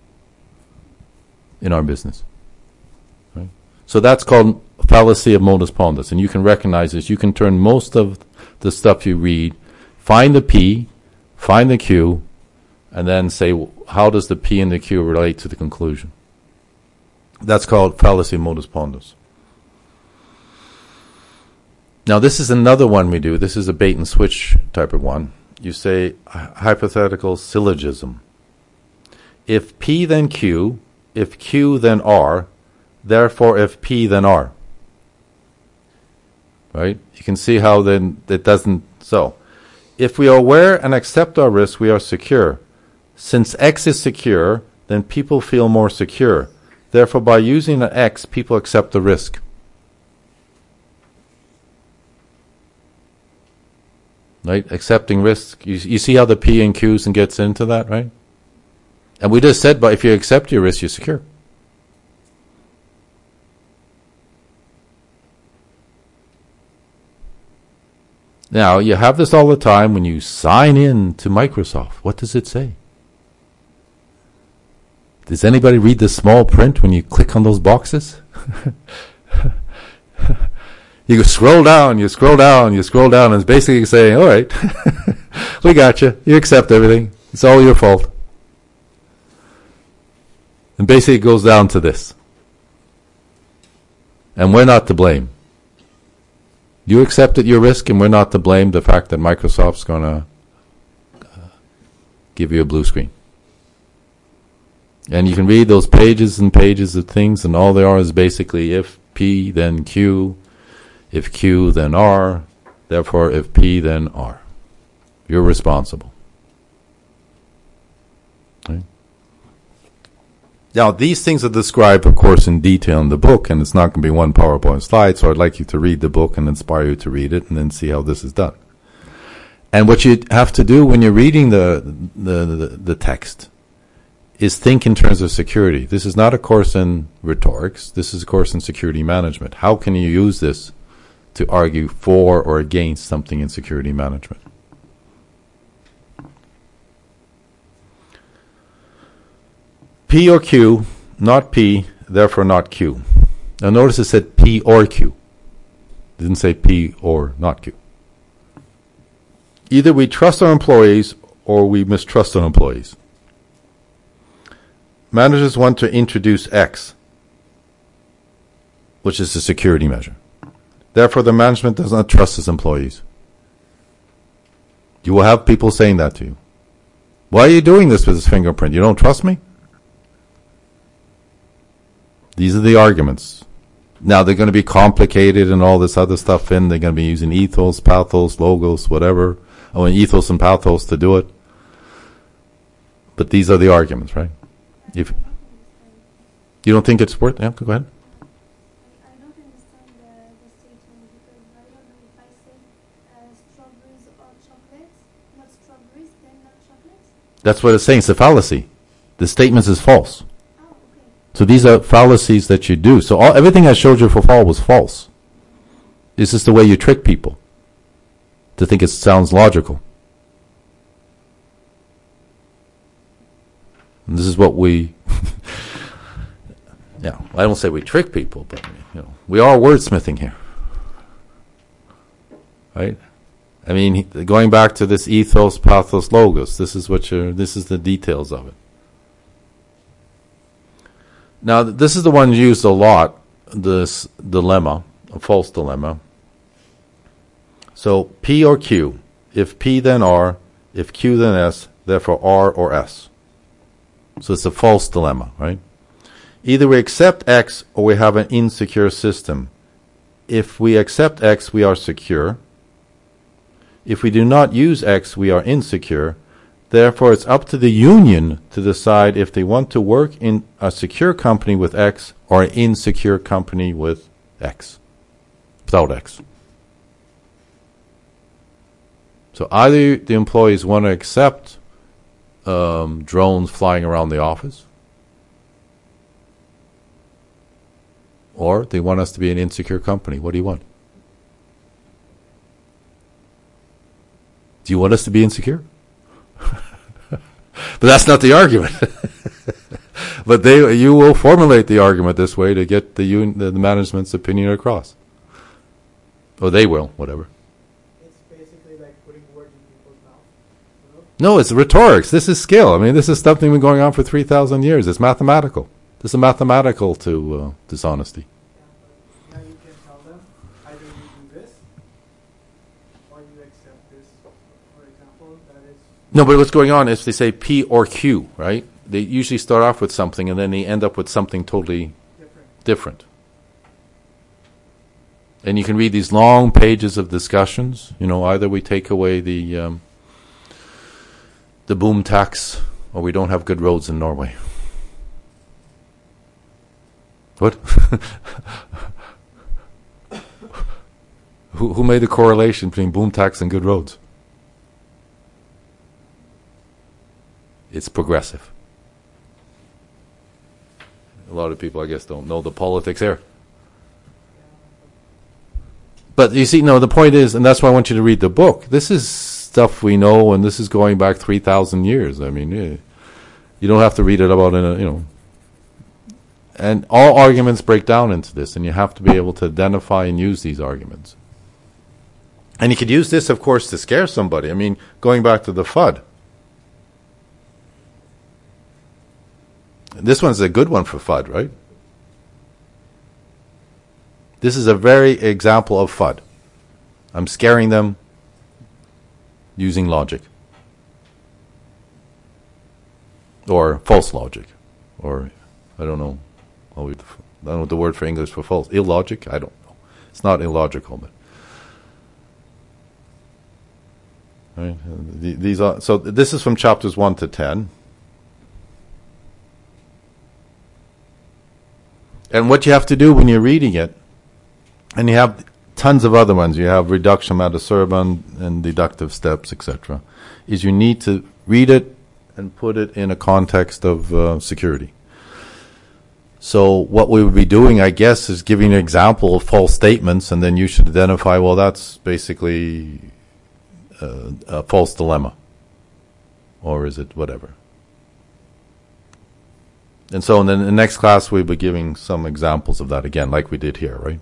in our business. Right? So that's called fallacy of modus ponens, and you can recognize this. You can turn most of the stuff you read, find the P, find the Q, and then say, how does the P and the Q relate to the conclusion? That's called fallacy of modus ponens. Now, this is another one we do. This is a bait and switch type of one. You say hypothetical syllogism. If P then Q, if Q then R, therefore if P then R. Right? You can see how then it doesn't. So, if we are aware and accept our risk, we are secure. Since X is secure, then people feel more secure. Therefore, by using an X, people accept the risk. Right? Accepting risk. You see how the P and Q's and gets into that, right? And we just said, but if you accept your risk, you're secure. Now, you have this all the time when you sign in to Microsoft. What does it say? Does anybody read the small print when you click on those boxes? You scroll down, and it's basically saying, all right, we got you. You accept everything. It's all your fault. And basically it goes down to this. And we're not to blame. You accepted your risk, and we're not to blame the fact that Microsoft's going to give you a blue screen. And you can read those pages and pages of things, and all they are is basically if P, then Q, if Q, then R, therefore if P, then R. You're responsible. Right? Now, these things are described, of course, in detail in the book, and it's not going to be one PowerPoint slide, so I'd like you to read the book and inspire you to read it and then see how this is done. And what you have to do when you're reading the text is think in terms of security. This is not a course in rhetorics. This is a course in security management. How can you use this to argue for or against something in security management? P or Q, not P, therefore not Q. Now notice it said P or Q. It didn't say P or not Q. Either we trust our employees or we mistrust our employees. managers want to introduce X, which is a security measure. Therefore, the management does not trust its employees. You will have people saying that to you. Why are you doing this with this fingerprint? You don't trust me? These are the arguments. Now, they're going to be complicated and all this other stuff in. They're going to be using ethos, pathos, logos, whatever. I mean, ethos and pathos to do it. But these are the arguments, right? If you don't think it's worth it, yeah, go ahead. I don't understand the statement because very often if I say strawberries or chocolates, not strawberries, then not chocolates. That's what it's saying. It's a fallacy. The statement is false. Oh, okay. So these are fallacies that you do. So everything I showed you for fall was false. This is the way you trick people to think it sounds logical. And this is what we, yeah, I don't say we trick people, but we are wordsmithing here, right? I mean, going back to this ethos, pathos, logos, this is the details of it. Now, this is the one used a lot, this dilemma, a false dilemma. So, P or Q. If P, then R. If Q, then S. Therefore, R or S. So it's a false dilemma, right? Either we accept X or we have an insecure system. If we accept X, we are secure. If we do not use X, we are insecure. Therefore, it's up to the union to decide if they want to work in a secure company with X or an insecure company with X, without X. So either the employees want to accept drones flying around the office, or they want us to be an insecure company. What do you want? Do you want us to be insecure? But that's not the argument. But you will formulate the argument this way to get the management's opinion across. Or they will, whatever. It's basically like putting words in people's mouth. You know? No, it's rhetorics. This is skill. I mean, this is something been going on for 3,000 years. It's mathematical. This is mathematical to dishonesty. Yeah, but now you can tell them either you do this or you accept this. For example, that is. No, but what's going on is they say P or Q, right? They usually start off with something and then they end up with something totally different. And you can read these long pages of discussions. You know, either we take away the boom tax or we don't have good roads in Norway. What? Who made the correlation between boom tax and good roads? It's progressive. A lot of people, I guess, don't know the politics here. But you see, no, the point is, and that's why I want you to read the book. This is stuff we know, and this is going back 3,000 years. I mean, you don't have to read it about and all arguments break down into this, and you have to be able to identify and use these arguments. And you could use this, of course, to scare somebody. I mean, going back to the FUD. This one's a good one for FUD, right? This is a very example of FUD. I'm scaring them using logic. Or false logic. Or, I don't know. I don't know the word for English for false. Illogic? I don't know. It's not illogical, but. Right? These are, so this is from chapters 1 to 10. And what you have to do when you're reading it, and you have tons of other ones, you have reduction ad absurdum and deductive steps, etc., is you need to read it and put it in a context of security. So what we would be doing, I guess, is giving an example of false statements, and then you should identify, well, that's basically a false dilemma. Or is it whatever? And so in the next class, we'll be giving some examples of that again, like we did here, right?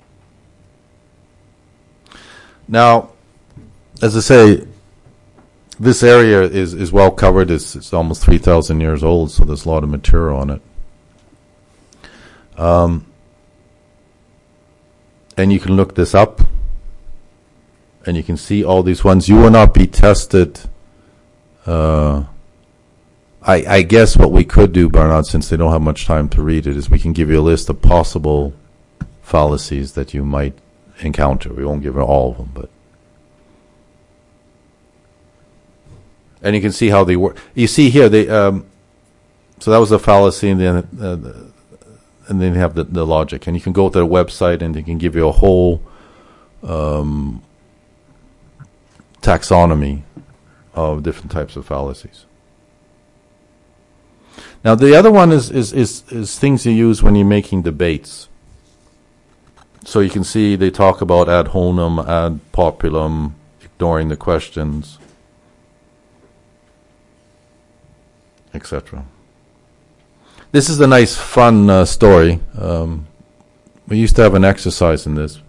Now, as I say, this area is well covered. It's almost 3,000 years old, so there's a lot of material on it. And you can look this up, and you can see all these ones. You will not be tested. I guess what we could do, Bernard, since they don't have much time to read it, is we can give you a list of possible fallacies that you might encounter. We won't give you all of them, but. And you can see how they work. You see here, they so that was a fallacy, and then you have the logic. And you can go to the website, and they can give you a whole taxonomy of different types of fallacies. Now, the other one is things you use when you're making debates. So you can see they talk about ad hominem, ad populum, ignoring the questions, etc. This is a nice, fun story. We used to have an exercise in this,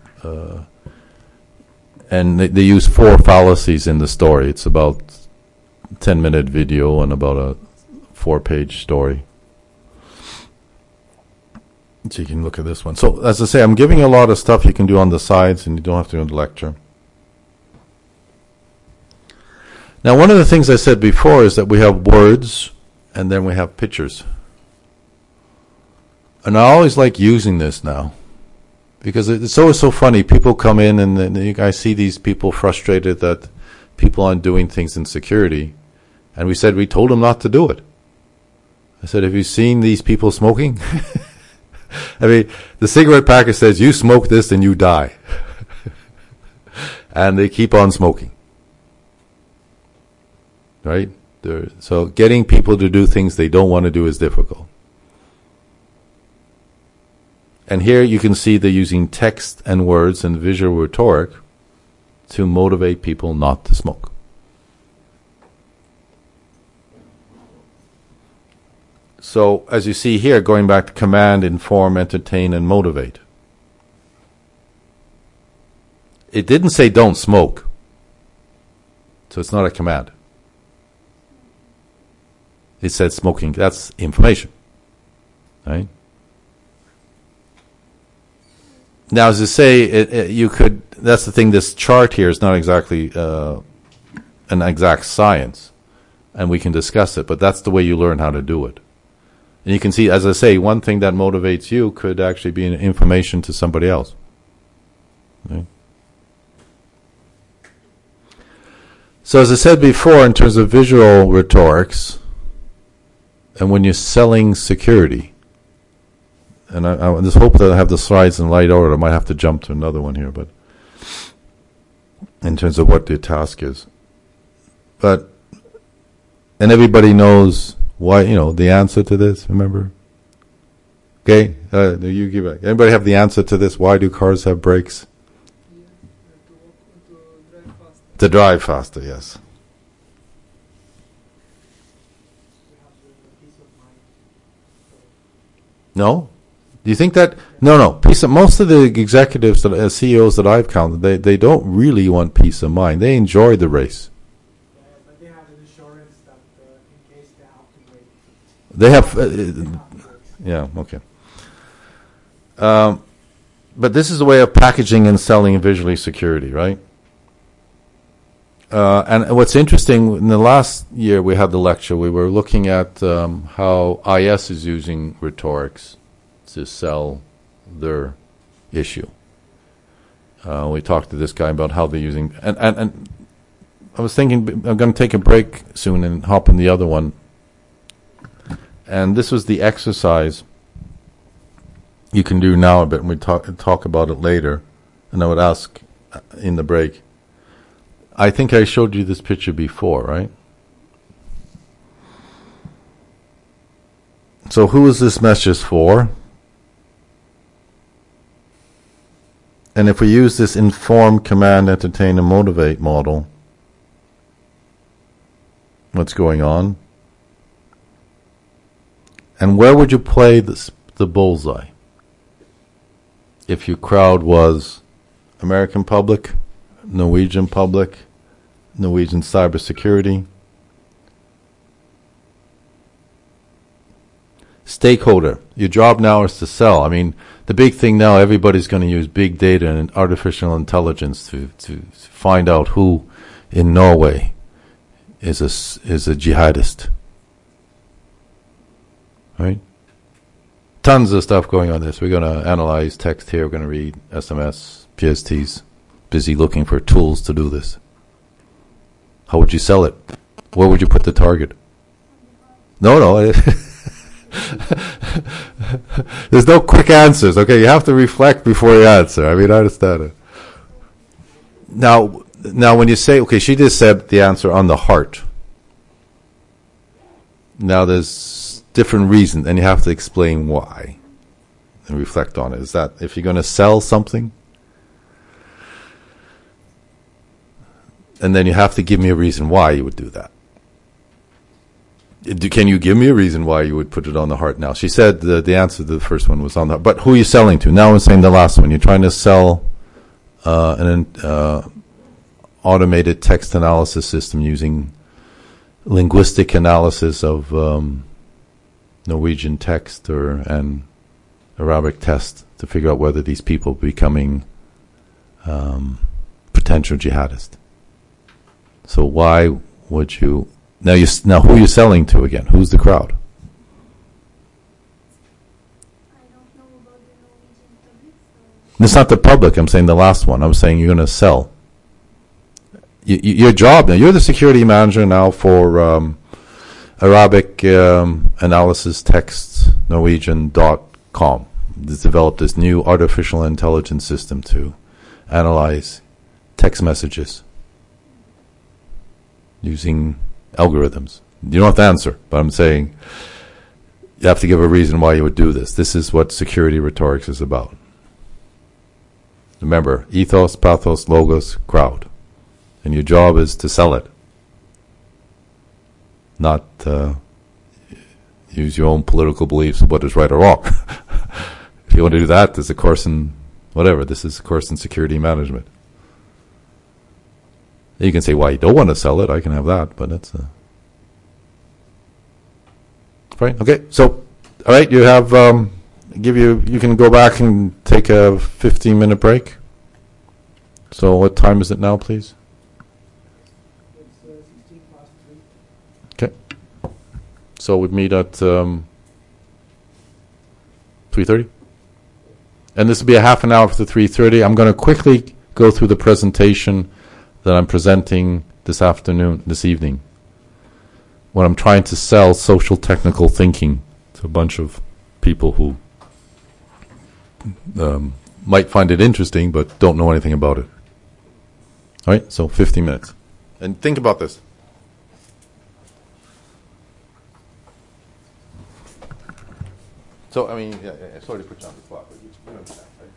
and they use 4 fallacies in the story. It's about a 10-minute video and about a 4-page story. So you can look at this one. So, as I say, I'm giving you a lot of stuff you can do on the sides, and you don't have to do the lecture. Now, one of the things I said before is that we have words, and then we have pictures. And I always like using this now, because it's always so funny. People come in, and I see these people frustrated that people aren't doing things in security. And we told them not to do it. I said, have you seen these people smoking? I mean, the cigarette packer says, you smoke this and you die. And they keep on smoking. Right? So getting people to do things they don't want to do is difficult. And here you can see they're using text and words and visual rhetoric to motivate people not to smoke. So, as you see here, going back to command, inform, entertain, and motivate. It didn't say don't smoke. So it's not a command. It said smoking. That's information. Right? Now, as I say, you could. That's the thing. This chart here is not exactly an exact science, and we can discuss it. But that's the way you learn how to do it. And you can see, as I say, one thing that motivates you could actually be information to somebody else. Okay. So, as I said before, in terms of visual rhetorics, and when you're selling security, and I just hope that I have the slides in light order. I might have to jump to another one here, but in terms of what the task is. But, and everybody knows why, the answer to this, remember? Okay, you give it. Anybody have the answer to this? Why do cars have brakes? To drive faster, yes. No? Do you think that? No. Most of the executives, CEOs that I've counted, they don't really want peace of mind. They enjoy the race. But they have an assurance that in case they have to wait. They have, yeah, okay. But this is a way of packaging and selling visually security, right? And what's interesting, in the last year we had the lecture, we were looking at how IS is using rhetorics to sell their issue. We talked to this guy about how they're using, and I was thinking I'm going to take a break soon and hop in the other one. And this was the exercise you can do now a bit, and we talk about it later. And I would ask in the break. I think I showed you this picture before, right? So who is this message for? And if we use this inform, command, entertain, and motivate model, what's going on? And where would you play the bullseye? If your crowd was American public, Norwegian public, Norwegian cybersecurity. Stakeholder. Your job now is to sell. I mean, the big thing now, everybody's going to use big data and artificial intelligence to find out who in Norway is a jihadist. Right? Tons of stuff going on this. We're going to analyze text here. We're going to read SMS, PSTs. Busy looking for tools to do this. How would you sell it? Where would you put the target? No. There's no quick answers. Okay, you have to reflect before you answer. I mean, I understand it. Now, when you say, okay, she just said the answer on the heart. Now, there's different reasons, and you have to explain why and reflect on it. Is that if you're going to sell something, and then you have to give me a reason why you would do that. Can you give me a reason why you would put it on the heart now? She said the answer to the first one was on the heart. But who are you selling to? Now I'm saying the last one. You're trying to sell an automated text analysis system using linguistic analysis of Norwegian text and Arabic text to figure out whether these people are becoming potential jihadists. So why would you... Now who are you selling to again? Who's the crowd? I don't know about the Norwegian public. It's not the public. I'm saying the last one. I'm saying you're going to sell. Your job now. You're the security manager now for Arabic analysis text Norwegian.com. It's developed this new artificial intelligence system to analyze text messages using algorithms. You don't have to answer, but I'm saying you have to give a reason why you would do this. This is what security rhetorics is about. Remember, ethos, pathos, logos, crowd. And your job is to sell it. Not use your own political beliefs of what is right or wrong. If you want to do that, there's a course in whatever. This is a course in security management. You can say why you don't want to sell it. I can have that, but that's right. Okay, so all right, you have you can go back and take a 15-minute break. So what time is it now, please? It's 16 past 3. Okay. So we meet at 3:30, and this will be a half an hour after 3:30. I'm going to quickly go through the presentation that I'm presenting this evening, when I'm trying to sell social technical thinking to a bunch of people who might find it interesting but don't know anything about it. All right, so 15 minutes. And think about this. So, I mean, sorry to put you on the spot, but you understand, right?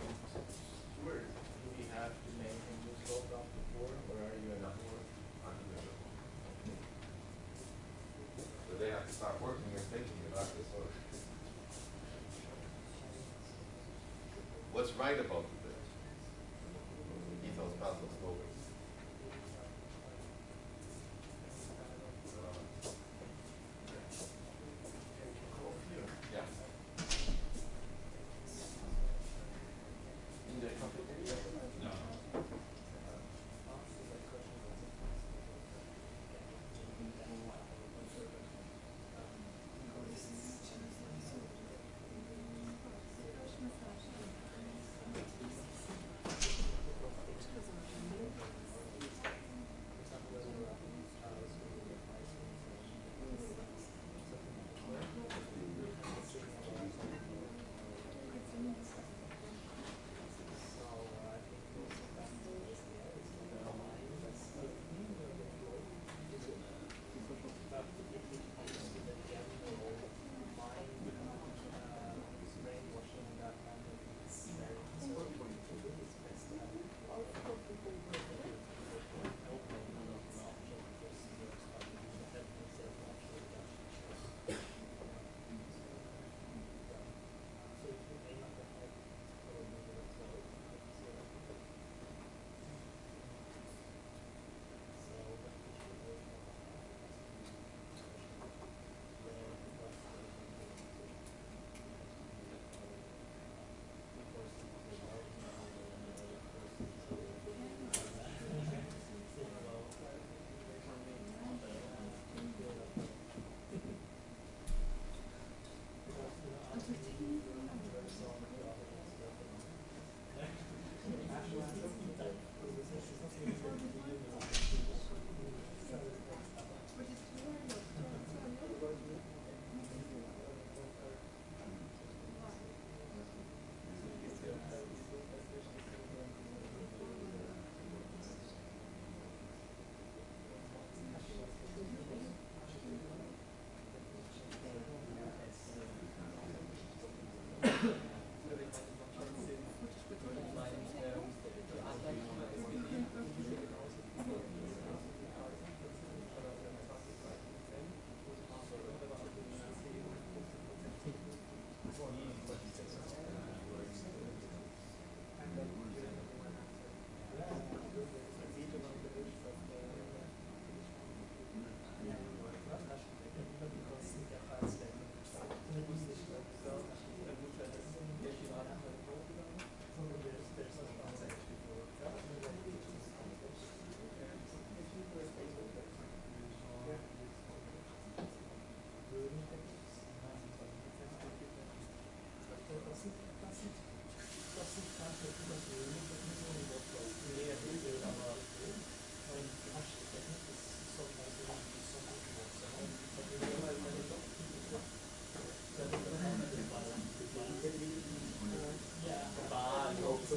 They have to start working and thinking about this. What's right about the ethos, pathos, logos? Yeah. No.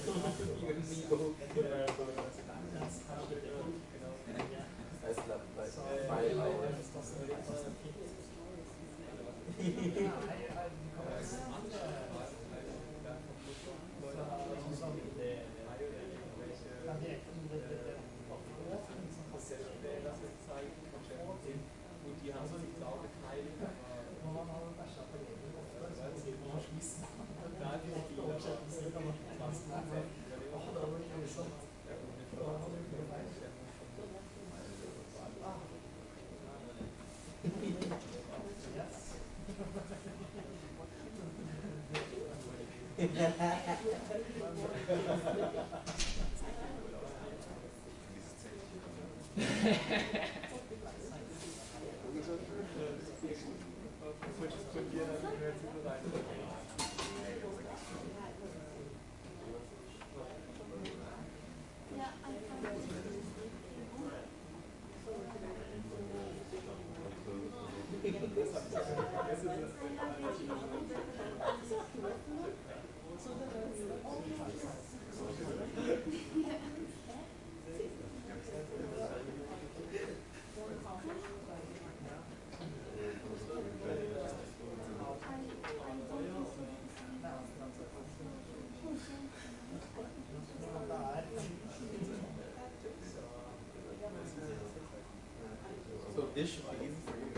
I slept like 5 hours. So this should be easy for you.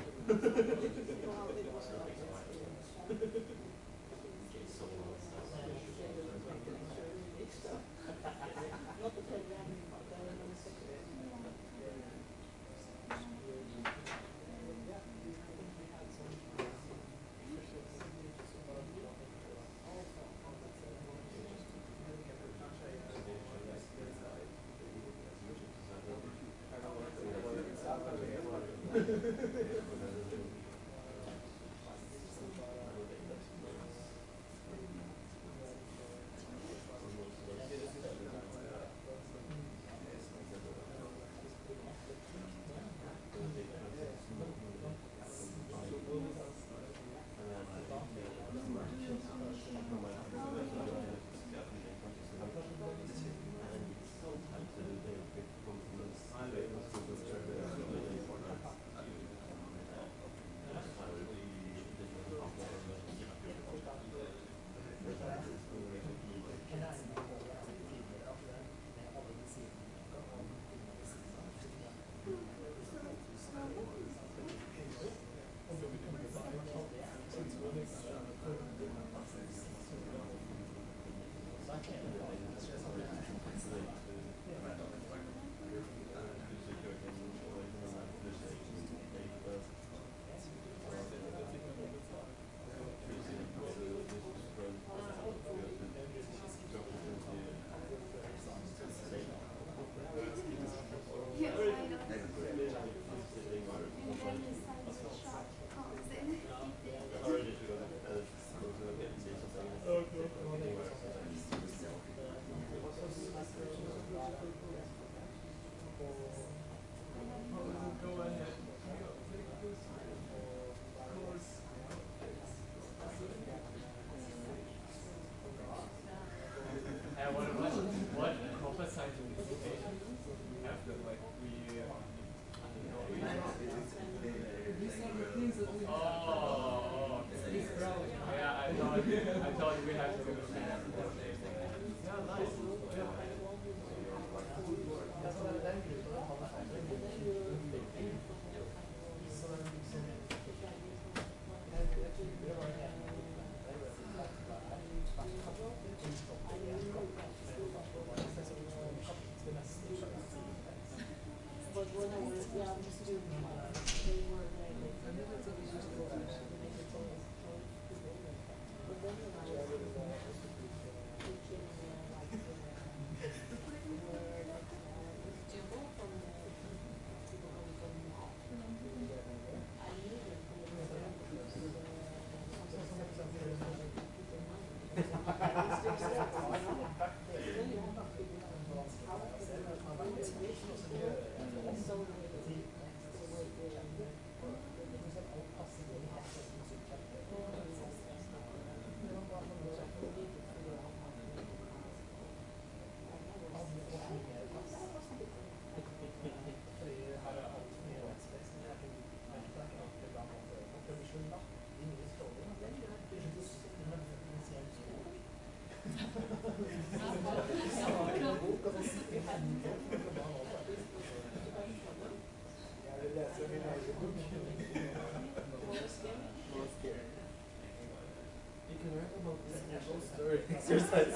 exercise.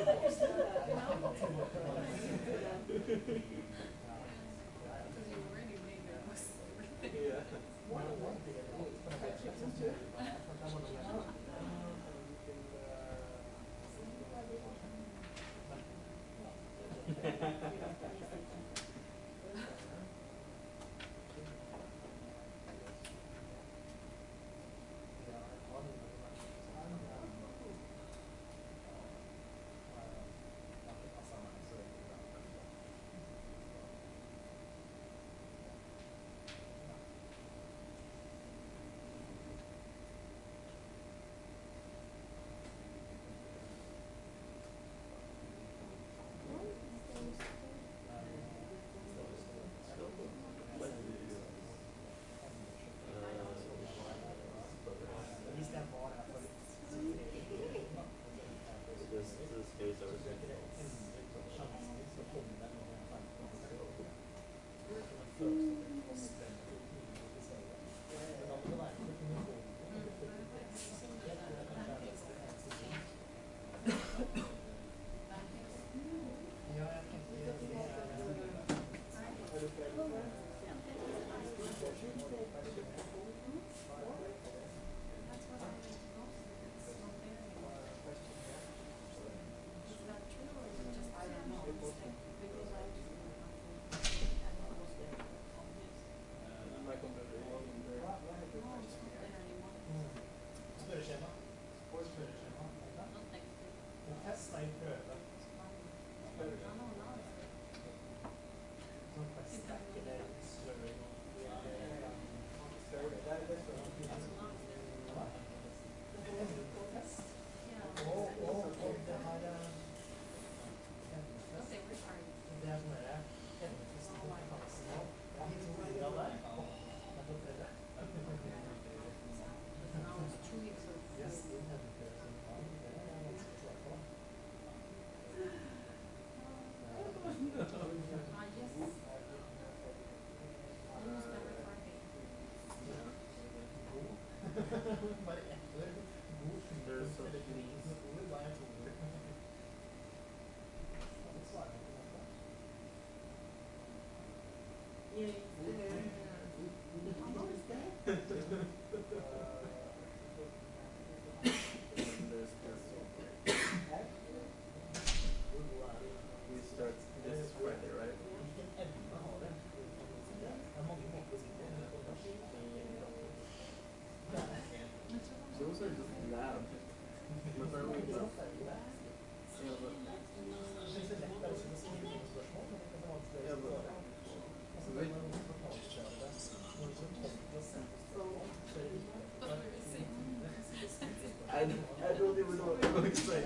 I don't even know what I'm going to say.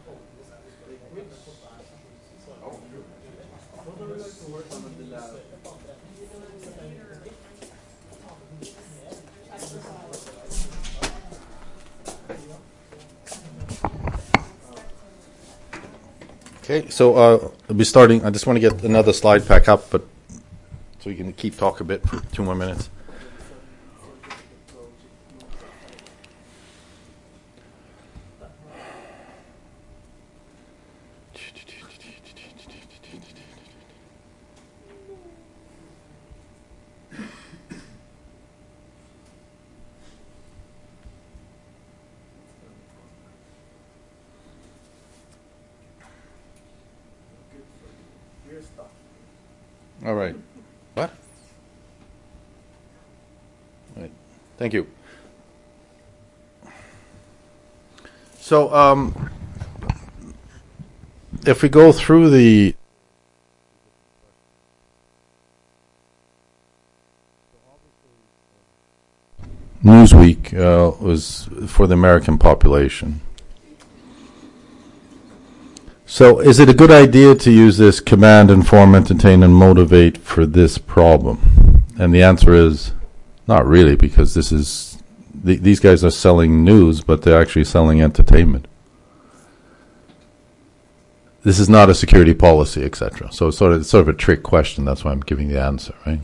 What are we going to work on in the lab? Okay, so I'll be starting. I just want to get another slide pack up, but so we can keep talk a bit for 2 more minutes. All right. What? Right. Thank you. So, if we go through the Newsweek was for the American population. So is it a good idea to use this command, inform, entertain, and motivate for this problem? And the answer is not really, because this is these guys are selling news, but they're actually selling entertainment. This is not a security policy, etc. So it's sort of a trick question. That's why I'm giving the answer, right?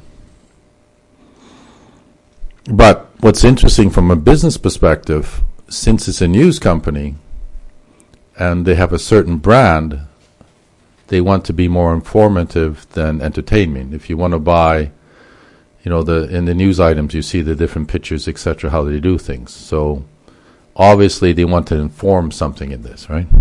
But what's interesting from a business perspective, since it's a news company, and they have a certain brand, they want to be more informative than entertainment. If you want to buy, in the news items, you see the different pictures, etc., how they do things. So obviously they want to inform something in this, right?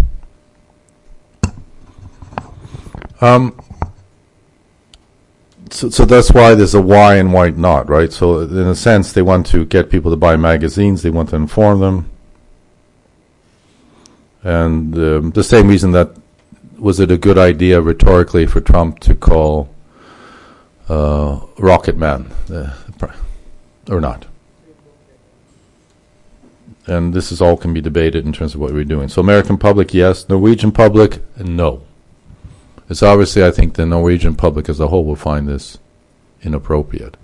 So that's why there's a why and why not, right? So in a sense, they want to get people to buy magazines. They want to inform them. And the same reason that, was it a good idea rhetorically for Trump to call Rocket Man, or not? And this is all can be debated in terms of what we're doing. So American public, yes. Norwegian public, no. It's obviously, I think, the Norwegian public as a whole will find this inappropriate.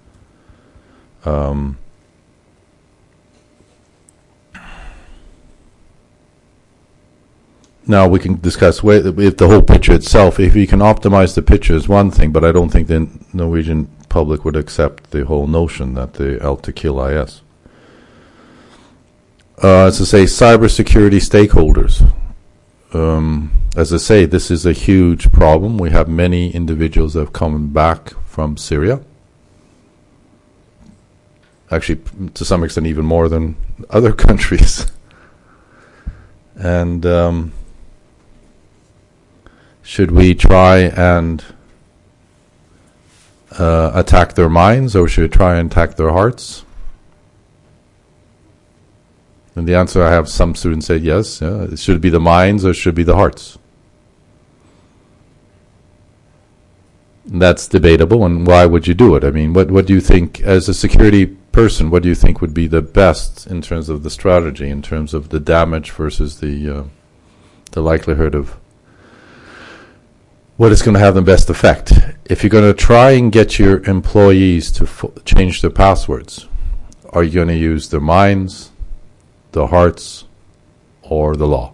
Now we can discuss if the whole picture itself, if you can optimize the picture is one thing, but I don't think the Norwegian public would accept the whole notion that they're out to kill IS. As I say, cybersecurity stakeholders. As I say, this is a huge problem. We have many individuals that have come back from Syria. Actually, to some extent, even more than other countries. And should we try and attack their minds, or should we try and attack their hearts? And the answer, I have some students say yes. It should be the minds or should it be the hearts? And that's debatable. And why would you do it? I mean, what do you think, as a security person, what do you think would be the best in terms of the strategy, in terms of the damage versus the likelihood of what is going to have the best effect? If you're going to try and get your employees to change their passwords, are you going to use their minds, the hearts, or the law?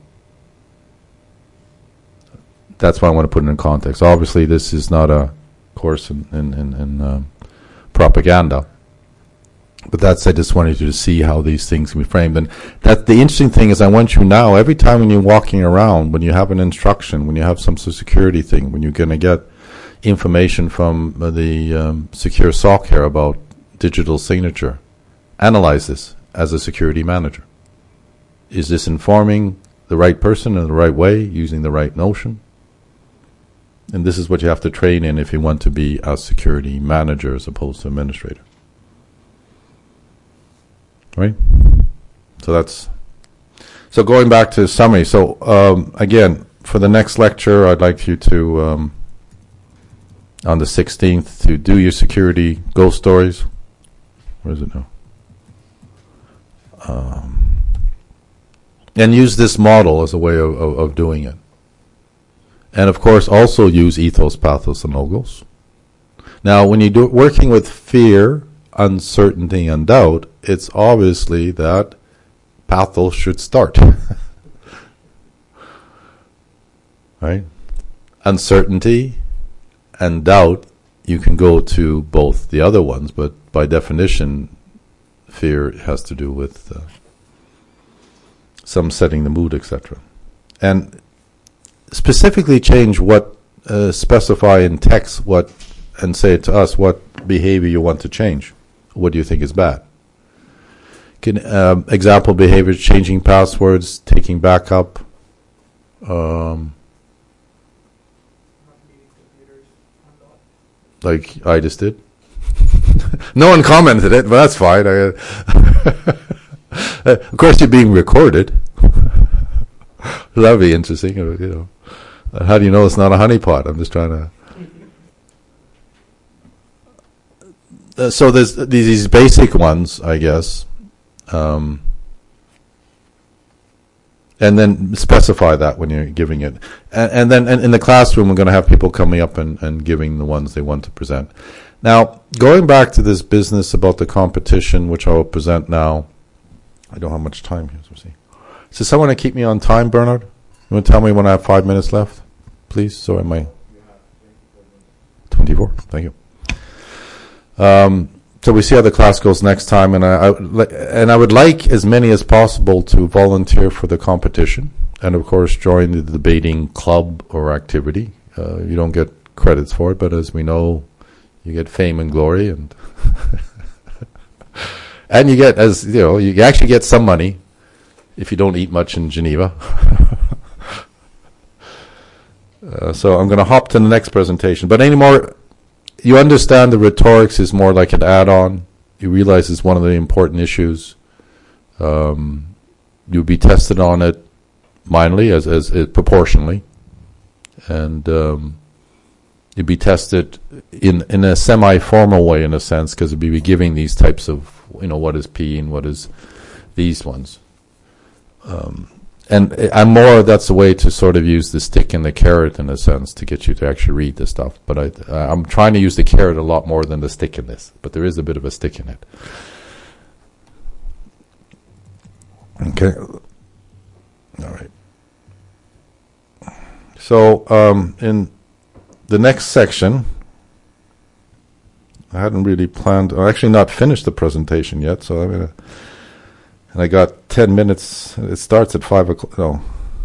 That's why I want to put it in context. Obviously, this is not a course in propaganda, but I just wanted you to see how these things can be framed. And that the interesting thing is, I want you now, every time when you're walking around, when you have an instruction, when you have some sort of security thing, when you're going to get information from the secure SOC here about digital signature, analyze this as a security manager. Is this informing the right person in the right way, using the right notion? And this is what you have to train in if you want to be a security manager as opposed to administrator. Right? So going back to summary. So again, for the next lecture, I'd like you to, on the 16th, to do your security ghost stories. Where is it now? And use this model as a way of doing it. And of course, also use ethos, pathos, and logos. Now, when you're working with fear, uncertainty, and doubt, it's obviously that pathos should start. Right? Uncertainty and doubt, you can go to both the other ones, but by definition, fear has to do with some setting the mood, etc. And specifically change what, specify in text what, and say to us what behavior you want to change. What do you think is bad? Example behaviors: changing passwords, taking backup, like I just did. No one commented it, but that's fine. Of course, you're being recorded. That'd be interesting, you know. How do you know it's not a honeypot? I'm just trying to. So there's these basic ones, I guess, and then specify that when you're giving it. And then in the classroom, we're going to have people coming up and giving the ones they want to present. Now, going back to this business about the competition, which I will present now. I don't have much time here, so see. Is someone to keep me on time, Bernard? You want to tell me when I have 5 minutes left, please? So am I 24? Thank you. So we see how the class goes next time, and I would like as many as possible to volunteer for the competition. and of course join the debating club or activity. You don't get credits for it, but as we know, you get fame and glory, and and you get, as you know, you actually get some money if you don't eat much in Geneva. So I'm going to hop to the next presentation. But anymore, you understand the rhetorics is more like an add-on. You realize it's one of the important issues. You'll be tested on it minorly, as proportionally, and you'll be tested in a semi-formal way, in a sense, because you'll be giving these types of, what is P and what is these ones. And that's a way to sort of use the stick and the carrot, in a sense, to get you to actually read this stuff. But I'm trying to use the carrot a lot more than the stick in this. But there is a bit of a stick in it. Okay. All right. So in the next section, I hadn't really planned. I actually not finished the presentation yet, so I'm gonna. And I got 10 minutes. It starts at 5 o'clock. No.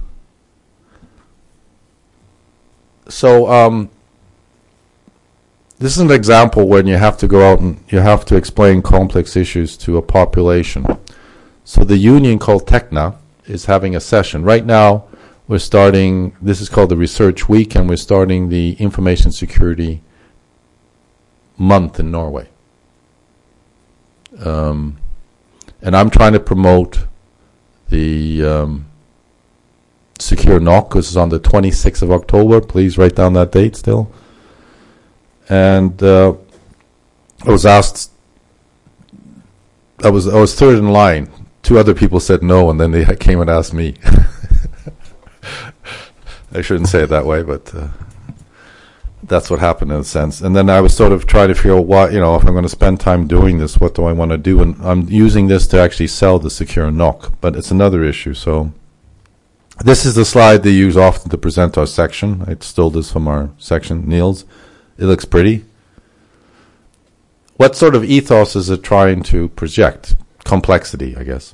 So this is an example when you have to go out and you have to explain complex issues to a population. So the union called TECNA is having a session. Right now we're starting, this is called the Research Week, and we're starting the Information Security Month in Norway. And I'm trying to promote the Secure NOK, which is on the 26th of October. Please write down that date still. And I was asked, I was third in line. 2 other people said no, and then they came and asked me. I shouldn't say it that way, but that's what happened in a sense. And then I was sort of trying to figure out what, if I'm going to spend time doing this, what do I want to do? And I'm using this to actually sell the Secure NOK, but it's another issue. So this is the slide they use often to present our section. I stole this from our section, Niels. It looks pretty. What sort of ethos is it trying to project? Complexity, I guess.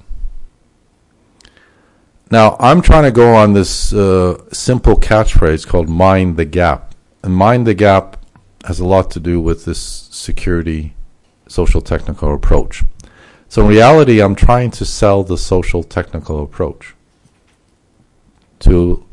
Now, I'm trying to go on this simple catchphrase called mind the gap. And mind the gap has a lot to do with this security social technical approach. So in reality, I'm trying to sell the social technical approach to.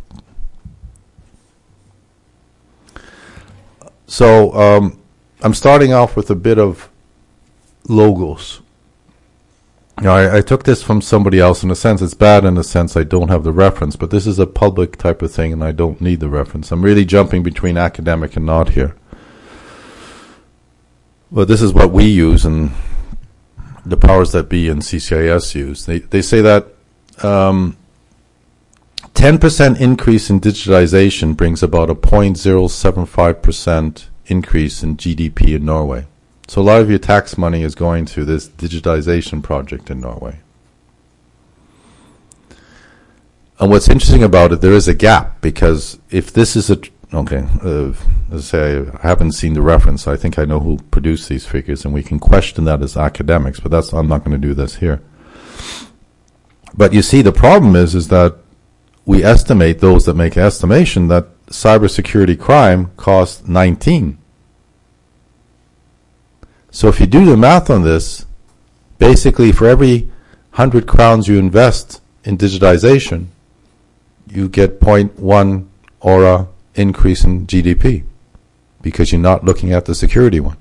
So I'm starting off with a bit of logos. I took this from somebody else. In a sense, it's bad in a sense I don't have the reference, but this is a public type of thing and I don't need the reference. I'm really jumping between academic and not here. But this is what we use and the powers that be in CCIS use. They say that 10% increase in digitization brings about a 0.075% increase in GDP in Norway. So a lot of your tax money is going to this digitization project in Norway. And what's interesting about it, there is a gap, because if this is let's say I haven't seen the reference, I think I know who produced these figures, and we can question that as academics, but I'm not going to do this here. But you see, the problem is that we estimate, those that make estimation, that cybersecurity crime costs 19. So if you do the math on this, basically for every 100 crowns you invest in digitization, you get 0.1 aura increase in GDP, because you're not looking at the security one.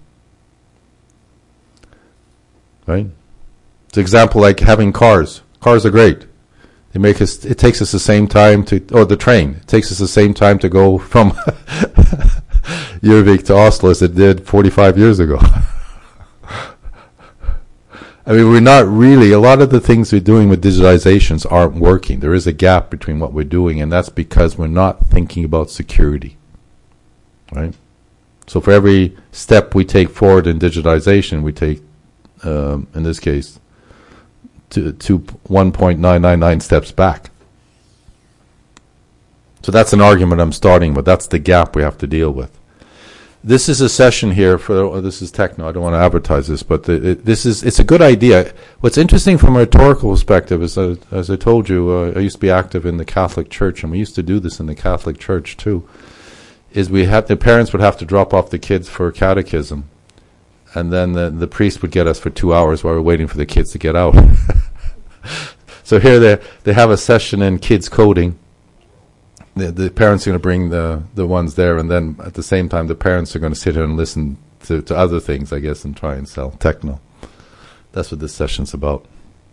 Right? It's an example like having cars. Cars are great. They make us. It takes us the same time to, or the train. It takes us the same time to go from Gjøvik to Oslo as it did 45 years ago. I mean, we're not really, a lot of the things we're doing with digitalizations aren't working. There is a gap between what we're doing, and that's because we're not thinking about security. Right? So for every step we take forward in digitalization, we take, in this case, to 1.999 steps back. So that's an argument I'm starting with. That's the gap we have to deal with. This is a session here for, this is techno, I don't want to advertise this, but it's a good idea. What's interesting from a rhetorical perspective is, as I told you, I used to be active in the Catholic Church, and we used to do this in the Catholic Church too, is the parents would have to drop off the kids for catechism, and then the priest would get us for 2 hours while we're waiting for the kids to get out. So here they have a session in kids coding. The parents are going to bring the ones there, and then at the same time the parents are going to sit here and listen to other things, I guess, and try and sell techno. That's what this session's about.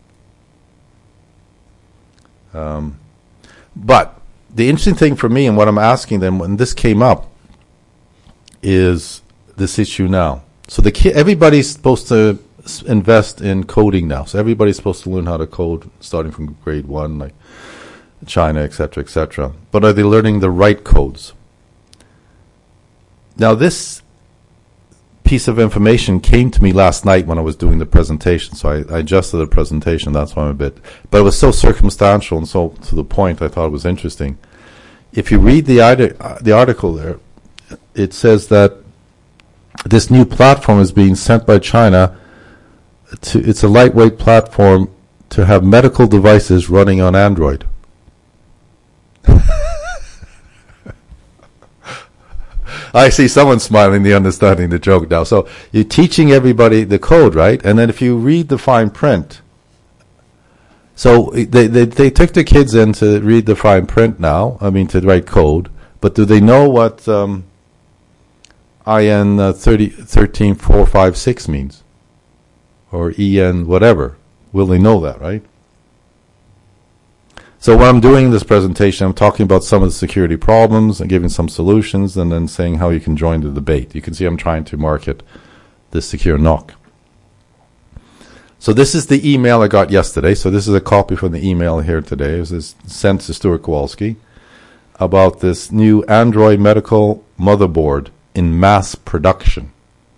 But the interesting thing for me, and what I'm asking them when this came up, is this issue now. So everybody's supposed to invest in coding now. So everybody's supposed to learn how to code starting from grade 1, like China, etc., etc. But are they learning the right codes? Now, this piece of information came to me last night when I was doing the presentation, so I adjusted the presentation. That's why I'm a bit. But it was so circumstantial and so to the point. I thought it was interesting. If you read the article there, it says that this new platform is being sent by China. It's a lightweight platform to have medical devices running on Android. I see someone smiling, they're understanding the joke now. So you're teaching everybody the code, right? And then if you read the fine print, so they took the kids in to read the fine print now, to write code, but do they know what IN 13456 means? Or EN whatever? Will they know that, right? So when I'm doing this presentation, I'm talking about some of the security problems and giving some solutions and then saying how you can join the debate. You can see I'm trying to market this secure NOC. So this is the email I got yesterday. So this is a copy from the email here today. It was sent to Stuart Kowalski about this new Android medical motherboard in mass production.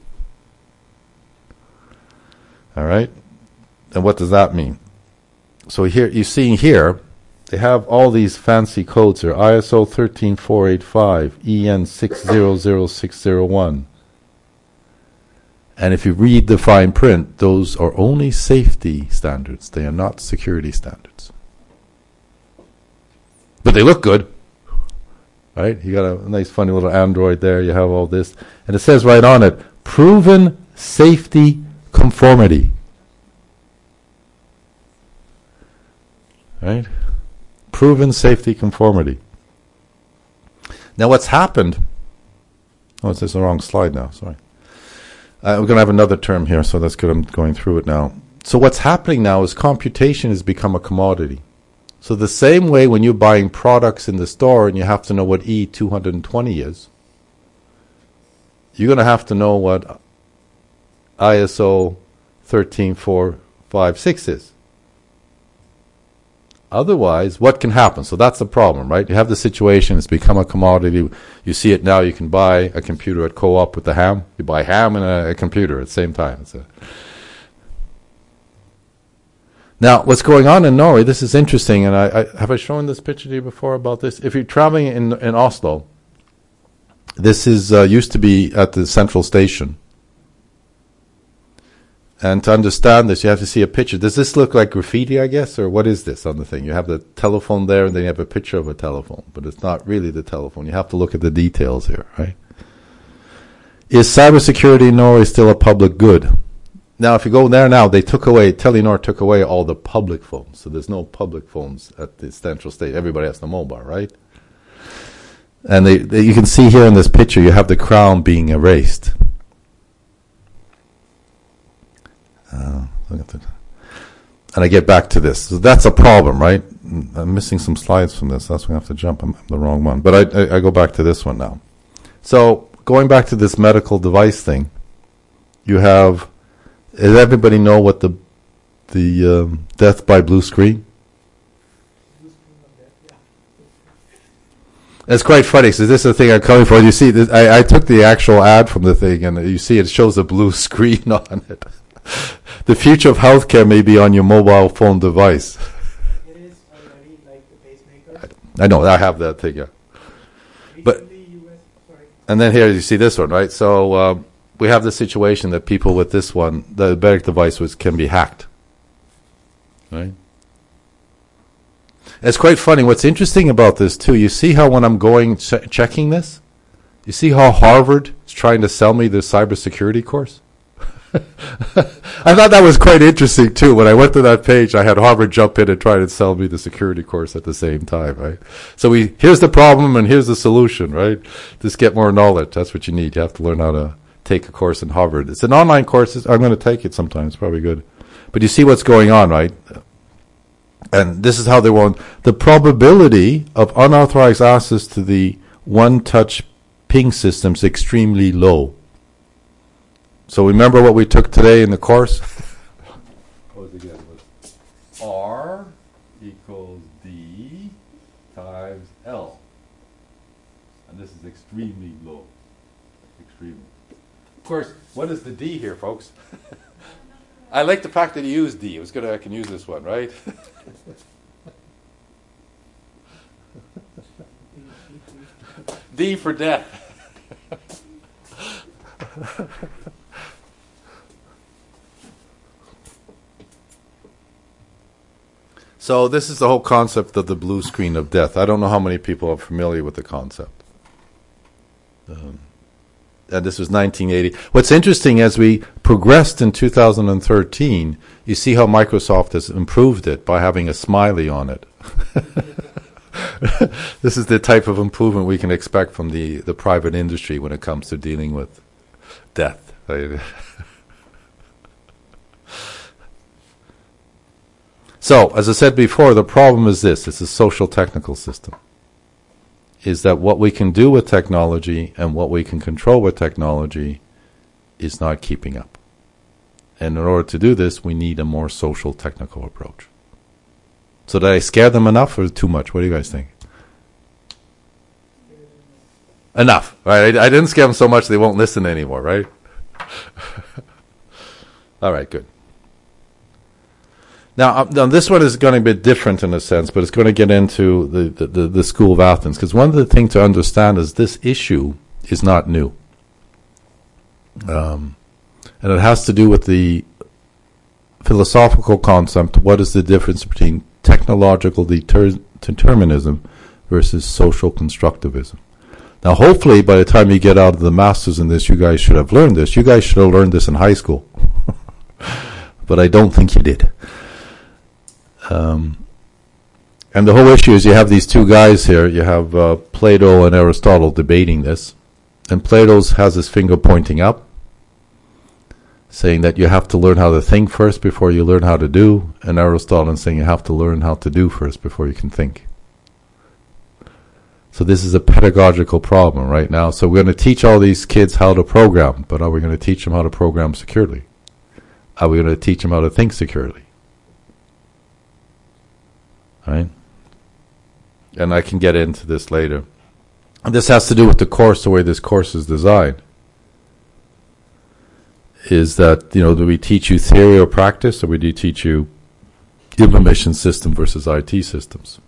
All right? And what does that mean? So here, you're seeing here, they have all these fancy codes here. ISO 13485, EN 600601. And if you read the fine print, those are only safety standards. They are not security standards. But they look good. Right? You got a nice funny little Android there. You have all this. And it says right on it, proven safety conformity. Right? Proven safety conformity. Now what's happened, this is the wrong slide now, sorry. We're going to have another term here, so that's good, I'm going through it now. So what's happening now is computation has become a commodity. So the same way when you're buying products in the store and you have to know what E220 is, you're going to have to know what ISO 13456 is. Otherwise, what can happen? So that's the problem, right? You have the situation, it's become a commodity. You see it now, you can buy a computer at Co-op with the ham. You buy ham and a computer at the same time. Now, what's going on in Norway, this is interesting, and I have I shown this picture to you before about this? If you're traveling in Oslo, this is used to be at the central station. And to understand this, you have to see a picture. Does this look like graffiti, I guess? Or what is this on the thing? You have the telephone there, and then you have a picture of a telephone. But it's not really the telephone. You have to look at the details here, right? Is cybersecurity in Norway still a public good? Now, if you go there now, Telenor took away all the public phones. So there's no public phones at the central state. Everybody has the mobile, right? And you can see here in this picture, you have the crown being erased. And I get back to this. So that's a problem, right? I'm missing some slides from this. That's why I have to jump. I'm the wrong one. But I go back to this one now. So going back to this medical device thing, you have, does everybody know what the death by blue screen? It's quite funny. So this is the thing I'm coming for. You see, this, I took the actual ad from the thing, and you see it shows a blue screen on it. The future of healthcare may be on your mobile phone device. It is already like the pacemaker. I know, I have that thing, yeah. But And then here you see this one, right? So we have the situation that people with this one, the diabetic device can be hacked, right? It's quite funny. What's interesting about this too, you see how when I'm going checking this, you see how Harvard is trying to sell me this cybersecurity course? I thought that was quite interesting too. When I went to that page, I had Harvard jump in and try to sell me the security course at the same time, right? So here's the problem and here's the solution, right? Just get more knowledge. That's what you need. You have to learn how to take a course in Harvard. It's an online course. I'm going to take it sometime. It's probably good. But you see what's going on, right? And this is how they want the probability of unauthorized access to the one-touch ping system is extremely low. So remember what we took today in the course? What was it again? R equals D times L. And this is extremely low. Extremely. Of course, what is the D here, folks? I like the fact that he used D. It was good I can use this one, right? D for death. So this is the whole concept of the blue screen of death. I don't know how many people are familiar with the concept. And this was 1980. What's interesting, as we progressed in 2013, you see how Microsoft has improved it by having a smiley on it. This is the type of improvement we can expect from the private industry when it comes to dealing with death. So, as I said before, the problem is this. It's a social technical system. Is that what we can do with technology and what we can control with technology is not keeping up. And in order to do this, we need a more social technical approach. So did I scare them enough or too much? What do you guys think? Enough, right? I didn't scare them so much they won't listen anymore, right? All right, good. Now this one is going to be different in a sense, but it's going to get into the School of Athens, because one of the things to understand is this issue is not new. And it has to do with the philosophical concept, what is the difference between technological determinism versus social constructivism. Now hopefully by the time you get out of the masters in this, you guys should have learned this. You guys should have learned this in high school. But I don't think you did. And the whole issue is you have these two guys here. You have Plato and Aristotle debating this. And Plato has his finger pointing up, saying that you have to learn how to think first before you learn how to do. And Aristotle saying you have to learn how to do first before you can think. So this is a pedagogical problem right now. So we're going to teach all these kids how to program, but are we going to teach them how to program securely? Are we going to teach them how to think securely? Right? And I can get into this later. And this has to do with the course, the way this course is designed. Is that, do we teach you theory or practice, or do we teach you information system versus IT systems?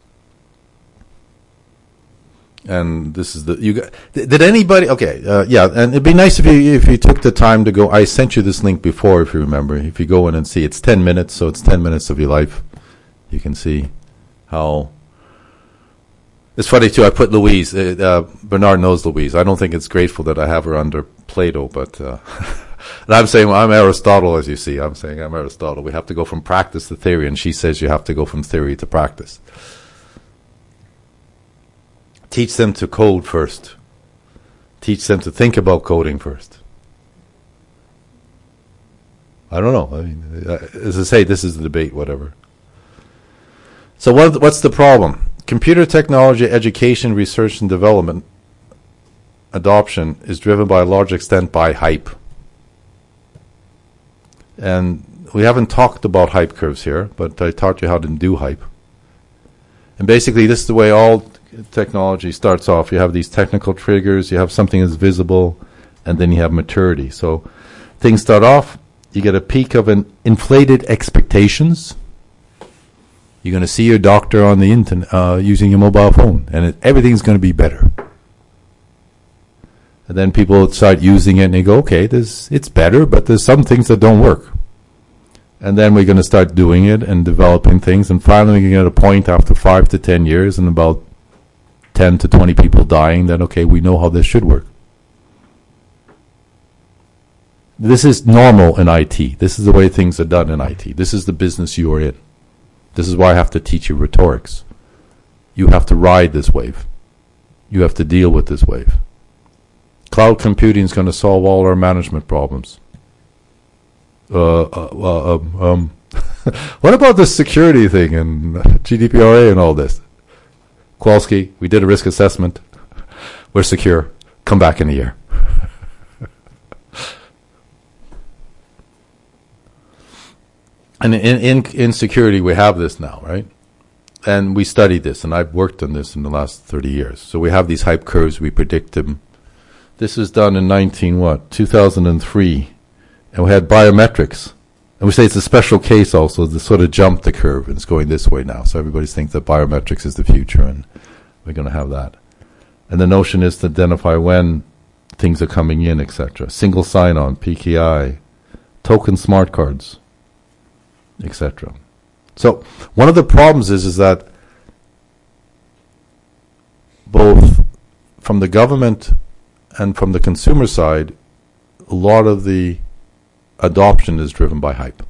And this is did anybody, yeah, and it'd be nice if you took the time to go. I sent you this link before, if you remember. If you go in and see, it's 10 minutes, so it's 10 minutes of your life. You can see how. It's funny too, I put Louise, Bernard knows Louise. I don't think it's grateful that I have her under Plato, but, and I'm saying, well, I'm Aristotle, as you see. I'm saying I'm Aristotle. We have to go from practice to theory, and she says you have to go from theory to practice. Teach them to code first. Teach them to think about coding first. I don't know. I mean, as I say, this is the debate, whatever. So what's the problem? Computer technology, education, research, and development adoption is driven by a large extent by hype. And we haven't talked about hype curves here, but I taught you how to do hype. And basically, this is the way all technology starts off. You have these technical triggers, you have something that's visible, and then you have maturity. So things start off, you get a peak of inflated expectations. You're going to see your doctor on the internet using your mobile phone, and everything's going to be better. And then people start using it and they go, okay, it's better, but there's some things that don't work. And then we're going to start doing it and developing things, and finally we get a point after 5 to 10 years and about 10 to 20 people dying that, okay, we know how this should work. This is normal in IT. This is the way things are done in IT. This is the business you are in. This is why I have to teach you rhetorics. You have to ride this wave. You have to deal with this wave. Cloud computing is going to solve all our management problems. What about the security thing and GDPR and all this? Kowalski, we did a risk assessment. We're secure. Come back in a year. And in security, we have this now, right? And we studied this, and I've worked on this in the last 30 years. So we have these hype curves. We predict them. This was done in 2003. And we had biometrics. And we say it's a special case also to sort of jump the curve, and it's going this way now. So everybody thinks that biometrics is the future, and we're going to have that. And the notion is to identify when things are coming in, etc. Single sign-on, PKI, token smart cards, etc. So one of the problems is that both from the government and from the consumer side, a lot of the adoption is driven by hype.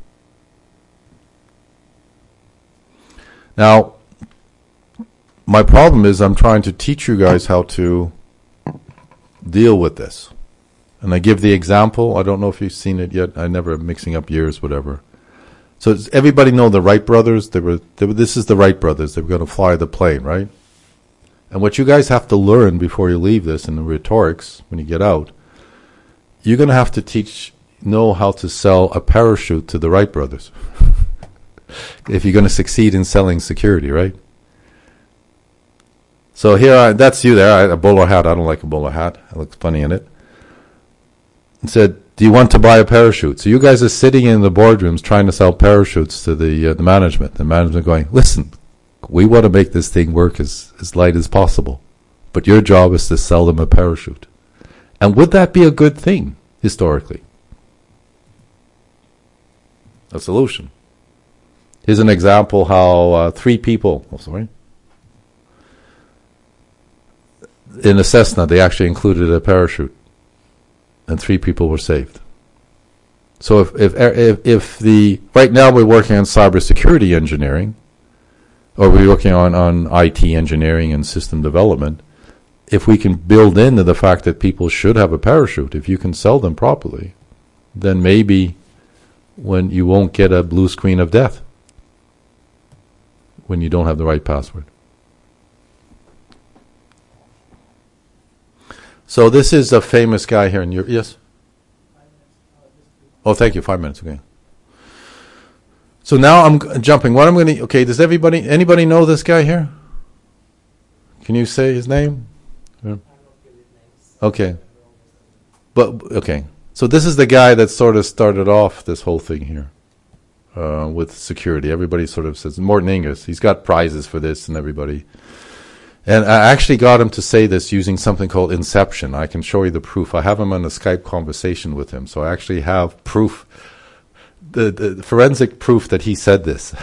Now, my problem is I'm trying to teach you guys how to deal with this. And I give the example. I don't know if you've seen it yet. I never mixing up years, whatever. So does everybody know the Wright brothers? This is the Wright brothers. They were going to fly the plane, right? And what you guys have to learn before you leave this in the rhetorics, when you get out, you're going to have to know how to sell a parachute to the Wright brothers. If you're going to succeed in selling security, right? So here, that's you there, a bowler hat. I don't like a bowler hat. It looks funny in it. And said, do you want to buy a parachute? So you guys are sitting in the boardrooms trying to sell parachutes to the management. The management going, listen, we want to make this thing work as light as possible. But your job is to sell them a parachute. And would that be a good thing, historically? A solution. Here's an example how 3 people, in a Cessna, they actually included a parachute, and 3 people were saved. So if right now we're working on cybersecurity engineering, or we're working on IT engineering and system development, if we can build into the fact that people should have a parachute, if you can sell them properly, then maybe when you won't get a blue screen of death when you don't have the right password. So this is a famous guy here in Europe. Yes? Oh, thank you. 5 minutes, okay. So now I'm jumping. What I'm going to... Okay, does anybody know this guy here? Can you say his name? Yeah. Okay. Okay. So this is the guy that sort of started off this whole thing here with security. Everybody sort of says, Morten Ingers, he's got prizes for this and everybody. And I actually got him to say this using something called Inception. I can show you the proof. I have him on a Skype conversation with him. So I actually have proof, the forensic proof that he said this.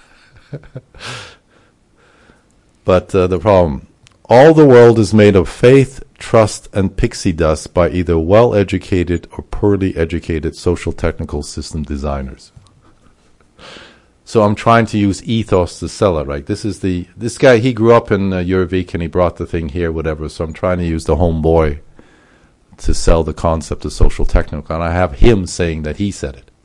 But the problem, all the world is made of faith, trust, and pixie dust by either well-educated or poorly educated social technical system designers. So I'm trying to use ethos to sell it, right? This guy, he grew up in Jurvik and he brought the thing here, whatever. So I'm trying to use the homeboy to sell the concept of social technical. And I have him saying that he said it.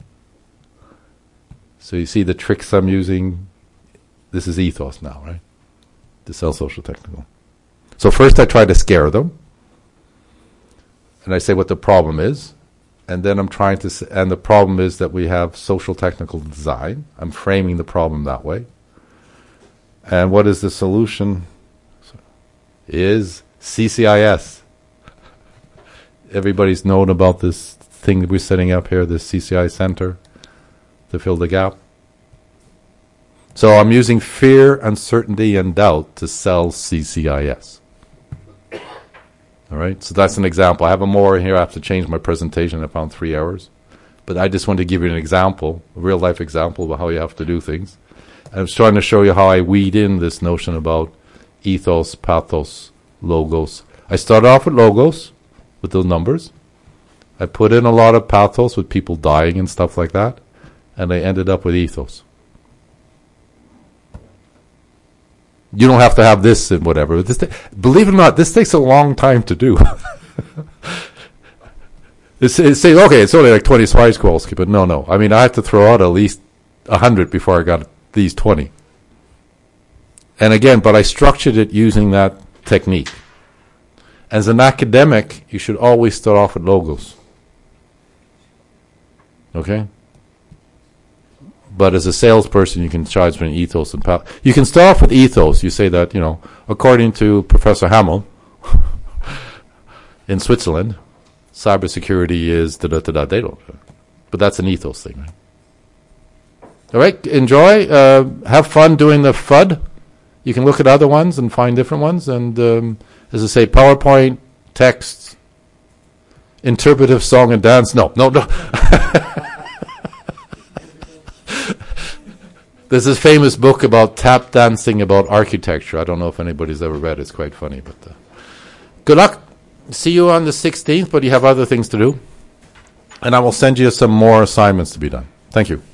So you see the tricks I'm using? This is ethos now, right? To sell social technical. So first I try to scare them. And I say what the problem is. And then I'm trying to, and the problem is that we have social technical design. I'm framing the problem that way. And what is the solution? Is CCIS. Everybody's known about this thing that we're setting up here, this CCI center to fill the gap. So I'm using fear, uncertainty, and doubt to sell CCIS. All right, so that's an example. I have more here. I have to change my presentation. I found 3 hours. But I just wanted to give you an example, a real-life example of how you have to do things. I was trying to show you how I weed in this notion about ethos, pathos, logos. I started off with logos, with those numbers. I put in a lot of pathos with people dying and stuff like that. And I ended up with ethos. You don't have to have this and whatever. Believe it or not, this takes a long time to do. It's okay, it's only like 20 slides, Kowalski, but no. I mean, I had to throw out at least 100 before I got these 20. And again, but I structured it using that technique. As an academic, you should always start off with logos. Okay? But as a salesperson, you can charge between ethos and pathos. You can start off with ethos. You say that, according to Professor Hamel in Switzerland, cybersecurity is da-da-da-da. They don't. But that's an ethos thing, right? All right, enjoy. Have fun doing the FUD. You can look at other ones and find different ones. And as I say, PowerPoint, text, interpretive song and dance. No. There's this famous book about tap dancing about architecture. I don't know if anybody's ever read it. It's quite funny. But good luck. See you on the 16th, but you have other things to do. And I will send you some more assignments to be done. Thank you.